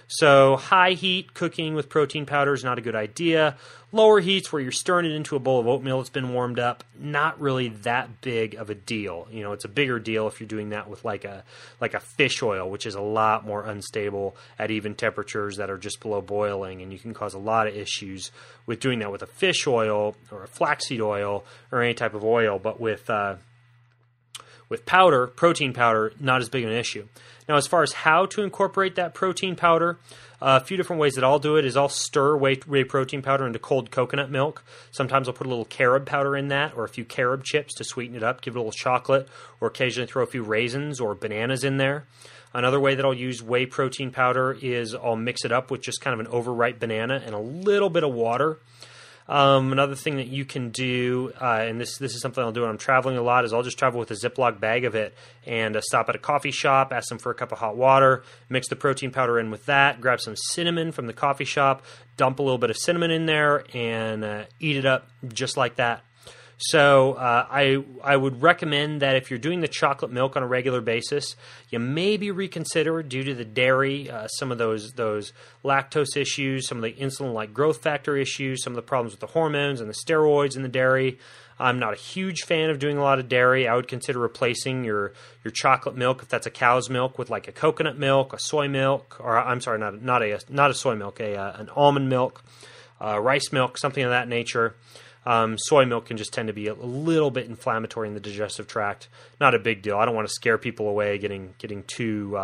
A: So high heat cooking with protein powder is not a good idea. Lower heats where you're stirring it into a bowl of oatmeal that's been warmed up, not really that big of a deal. You know, it's a bigger deal if you're doing that with like a fish oil, which is a lot more unstable at even temperatures that are just below boiling, and you can cause a lot of issues with doing that with a fish oil or a flaxseed oil or any type of oil. But with powder, protein powder, not as big of an issue. Now, as far as how to incorporate that protein powder, a few different ways that I'll do it is I'll stir whey protein powder into cold coconut milk. Sometimes I'll put a little carob powder in that or a few carob chips to sweeten it up, give it a little chocolate, or occasionally throw a few raisins or bananas in there. Another way that I'll use whey protein powder is I'll mix it up with just kind of an overripe banana and a little bit of water. Another thing that you can do, and this is something I'll do when I'm traveling a lot, is I'll just travel with a Ziploc bag of it and stop at a coffee shop, ask them for a cup of hot water, mix the protein powder in with that, grab some cinnamon from the coffee shop, dump a little bit of cinnamon in there, and eat it up just like that. So I would recommend that if you're doing the chocolate milk on a regular basis, you maybe reconsider due to the dairy, some of those lactose issues, some of the insulin-like growth factor issues, some of the problems with the hormones and the steroids in the dairy. I'm not a huge fan of doing a lot of dairy. I would consider replacing your chocolate milk, if that's a cow's milk, with like a coconut milk, a soy milk, or I'm sorry, not a soy milk, an almond milk, rice milk, something of that nature. Soy milk can just tend to be a little bit inflammatory in the digestive tract. Not a big deal. I don't want to scare people away getting too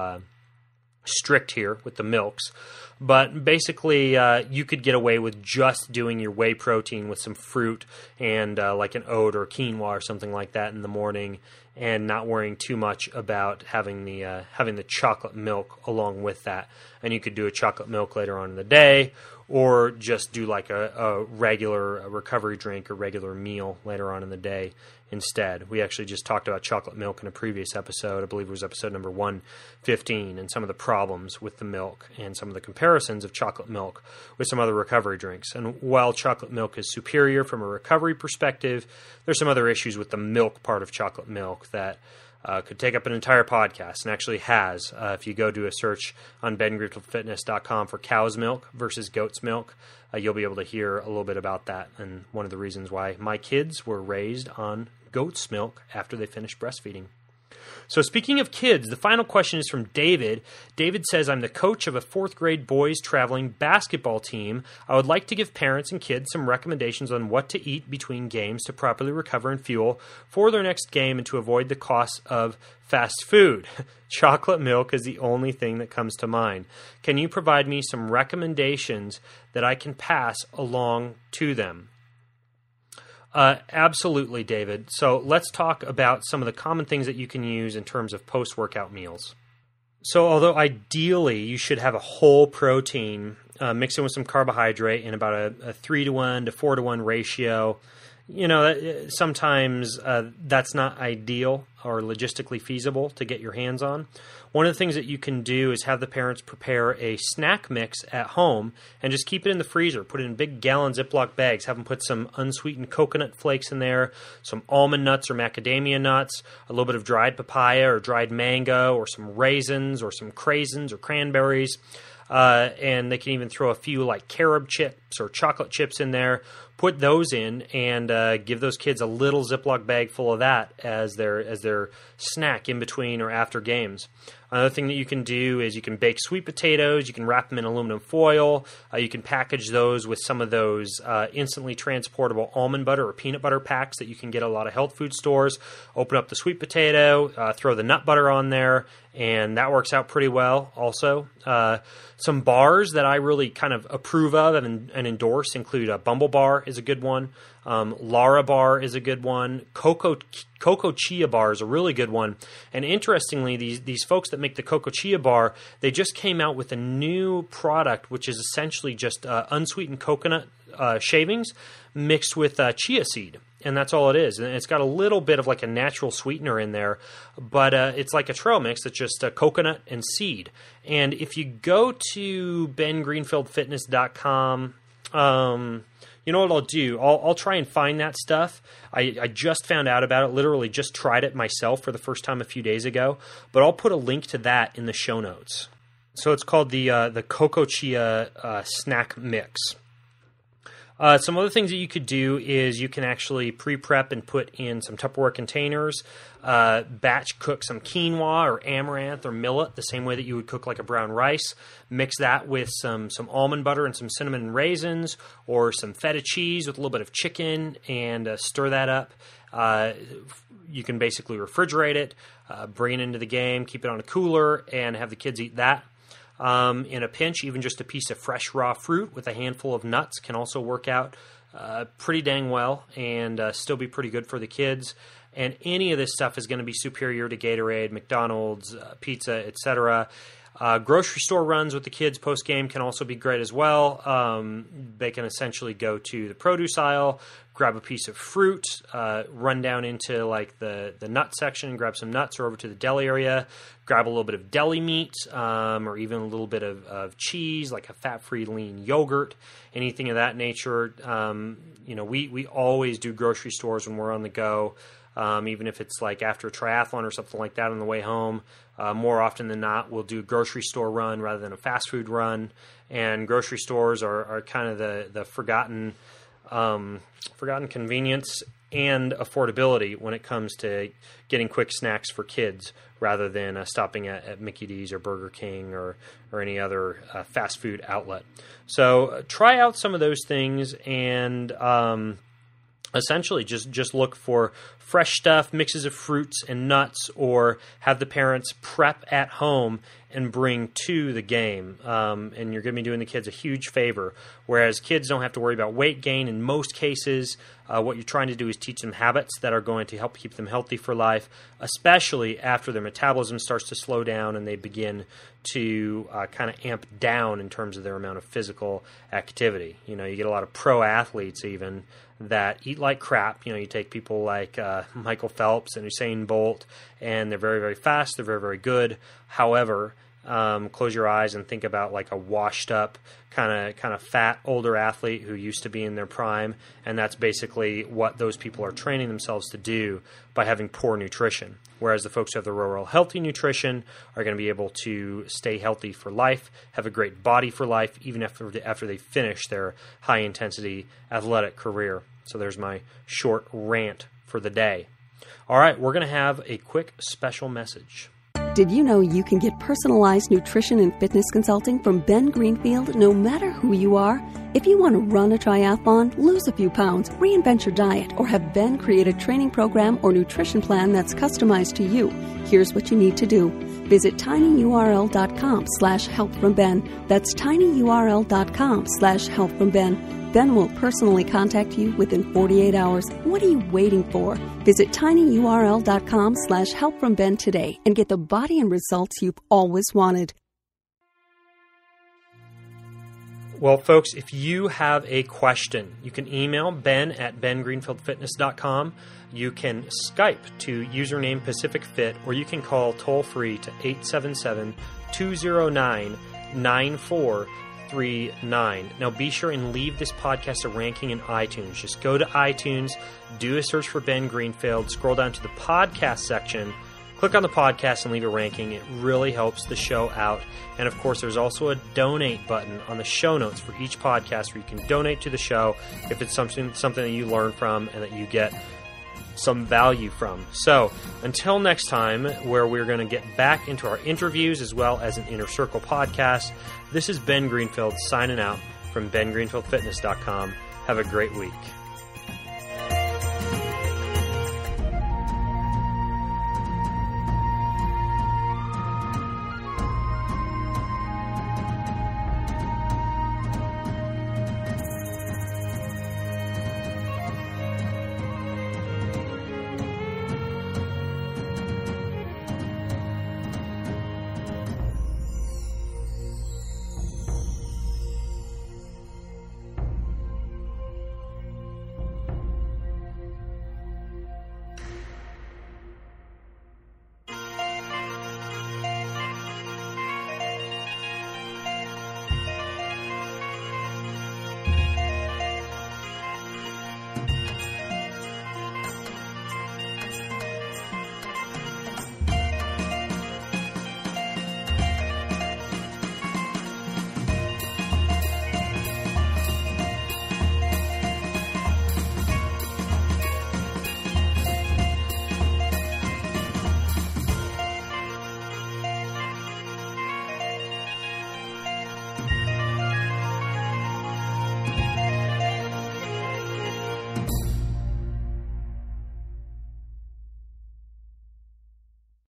A: strict here with the milks. But basically, you could get away with just doing your whey protein with some fruit and like an oat or quinoa or something like that in the morning, and not worrying too much about having the chocolate milk along with that. And you could do a chocolate milk later on in the day, or just do like a regular recovery drink or regular meal later on in the day instead. We actually just talked about chocolate milk in a previous episode. I believe it was episode number 115, and some of the problems with the milk and some of the comparisons of chocolate milk with some other recovery drinks. And while chocolate milk is superior from a recovery perspective, there's some other issues with the milk part of chocolate milk that could take up an entire podcast, and actually has. If you go do a search on bengreenfieldfitness.com for cow's milk versus goat's milk, you'll be able to hear a little bit about that, and one of the reasons why my kids were raised on goat's milk after they finished breastfeeding. So speaking of kids, the final question is from David. David says, I'm the coach of a 4th grade boys traveling basketball team. I would like to give parents and kids some recommendations on what to eat between games to properly recover and fuel for their next game and to avoid the costs of fast food. Chocolate milk is the only thing that comes to mind. Can you provide me some recommendations that I can pass along to them? Absolutely, David. So let's talk about some of the common things that you can use in terms of post-workout meals. So although ideally you should have a whole protein mixed in with some carbohydrate in about a 3-to-1 to 4-to-1 ratio, sometimes that's not ideal or logistically feasible to get your hands on. One of the things that you can do is have the parents prepare a snack mix at home and just keep it in the freezer. Put it in big gallon Ziploc bags. Have them put some unsweetened coconut flakes in there, some almond nuts or macadamia nuts, a little bit of dried papaya or dried mango, or some raisins or some craisins or cranberries. And they can even throw a few like carob chips or chocolate chips in there. Put those in and give those kids a little Ziploc bag full of that as their snack in between or after games. Another thing that you can do is you can bake sweet potatoes. You can wrap them in aluminum foil. You can package those with some of those instantly transportable almond butter or peanut butter packs that you can get at a lot of health food stores. Open up the sweet potato, throw the nut butter on there, and that works out pretty well also. Some bars that I really kind of approve of and endorse include Bumble Bar is a good one. Lara Bar is a good one. Cocoa Chia Bar is a really good one. And interestingly, these folks that make the Cocoa Chia Bar, they just came out with a new product, which is essentially just unsweetened coconut shavings mixed with chia seed. And that's all it is. And it's got a little bit of like a natural sweetener in there, but it's like a trail mix that's just coconut and seed. And if you go to bengreenfieldfitness.com, you know what I'll do? I'll try and find that stuff. I just found out about it, literally just tried it myself for the first time a few days ago, but I'll put a link to that in the show notes. So it's called the Cocoa Chia Snack Mix. Some other things that you could do is you can actually pre-prep and put in some Tupperware containers, batch cook some quinoa or amaranth or millet the same way that you would cook like a brown rice. Mix that with some almond butter and some cinnamon and raisins, or some feta cheese with a little bit of chicken, and stir that up. You can basically refrigerate it, bring it into the game, keep it on a cooler, and have the kids eat that. In a pinch, even just a piece of fresh raw fruit with a handful of nuts can also work out pretty dang well and still be pretty good for the kids. And any of this stuff is going to be superior to Gatorade, McDonald's, pizza, etc. Grocery store runs with the kids post-game can also be great as well. They can essentially go to the produce aisle, grab a piece of fruit, run down into like the nut section and grab some nuts, or over to the deli area, grab a little bit of deli meat, or even a little bit of cheese, like a fat-free lean yogurt, anything of that nature. We always do grocery stores when we're on the go. Even if it's like after a triathlon or something like that on the way home, more often than not, we'll do a grocery store run rather than a fast food run. And grocery stores are kind of the forgotten convenience and affordability when it comes to getting quick snacks for kids, rather than stopping at Mickey D's or Burger King or any other fast food outlet. So try out some of those things, and essentially just look for fresh stuff, mixes of fruits and nuts, or have the parents prep at home and bring to the game. And you're going to be doing the kids a huge favor. Whereas kids don't have to worry about weight gain in most cases. What you're trying to do is teach them habits that are going to help keep them healthy for life, especially after their metabolism starts to slow down and they begin to kind of amp down in terms of their amount of physical activity. You get a lot of pro athletes even that eat like crap. You take people like Michael Phelps and Usain Bolt, and they're very, very fast. They're very, very good. However, close your eyes and think about like a washed up kind of fat older athlete who used to be in their prime, and that's basically what those people are training themselves to do by having poor nutrition. Whereas the folks who have the real healthy nutrition are going to be able to stay healthy for life, have a great body for life, even after they finish their high intensity athletic career. So there's my short rant for the day. All right, we're going to have a quick special message.
B: Did you know you can get personalized nutrition and fitness consulting from Ben Greenfield no matter who you are? If you want to run a triathlon, lose a few pounds, reinvent your diet, or have Ben create a training program or nutrition plan that's customized to you, here's what you need to do. Visit tinyurl.com/helpfromben. That's tinyurl.com/helpfromben. Ben will personally contact you within 48 hours. What are you waiting for? Visit tinyurl.com/helpfromben today and get the body and results you've always wanted.
A: Well, folks, if you have a question, you can email Ben at bengreenfieldfitness.com. You can Skype to username PacificFit, or you can call toll-free to 877-209-9439. Now, be sure and leave this podcast a ranking in iTunes. Just go to iTunes, do a search for Ben Greenfield, scroll down to the podcast section, click on the podcast and leave a ranking. It really helps the show out. And of course, there's also a donate button on the show notes for each podcast where you can donate to the show if it's something that you learn from and that you get some value from. So until next time, where we're going to get back into our interviews as well as an Inner Circle podcast, this is Ben Greenfield signing out from bengreenfieldfitness.com. Have a great week.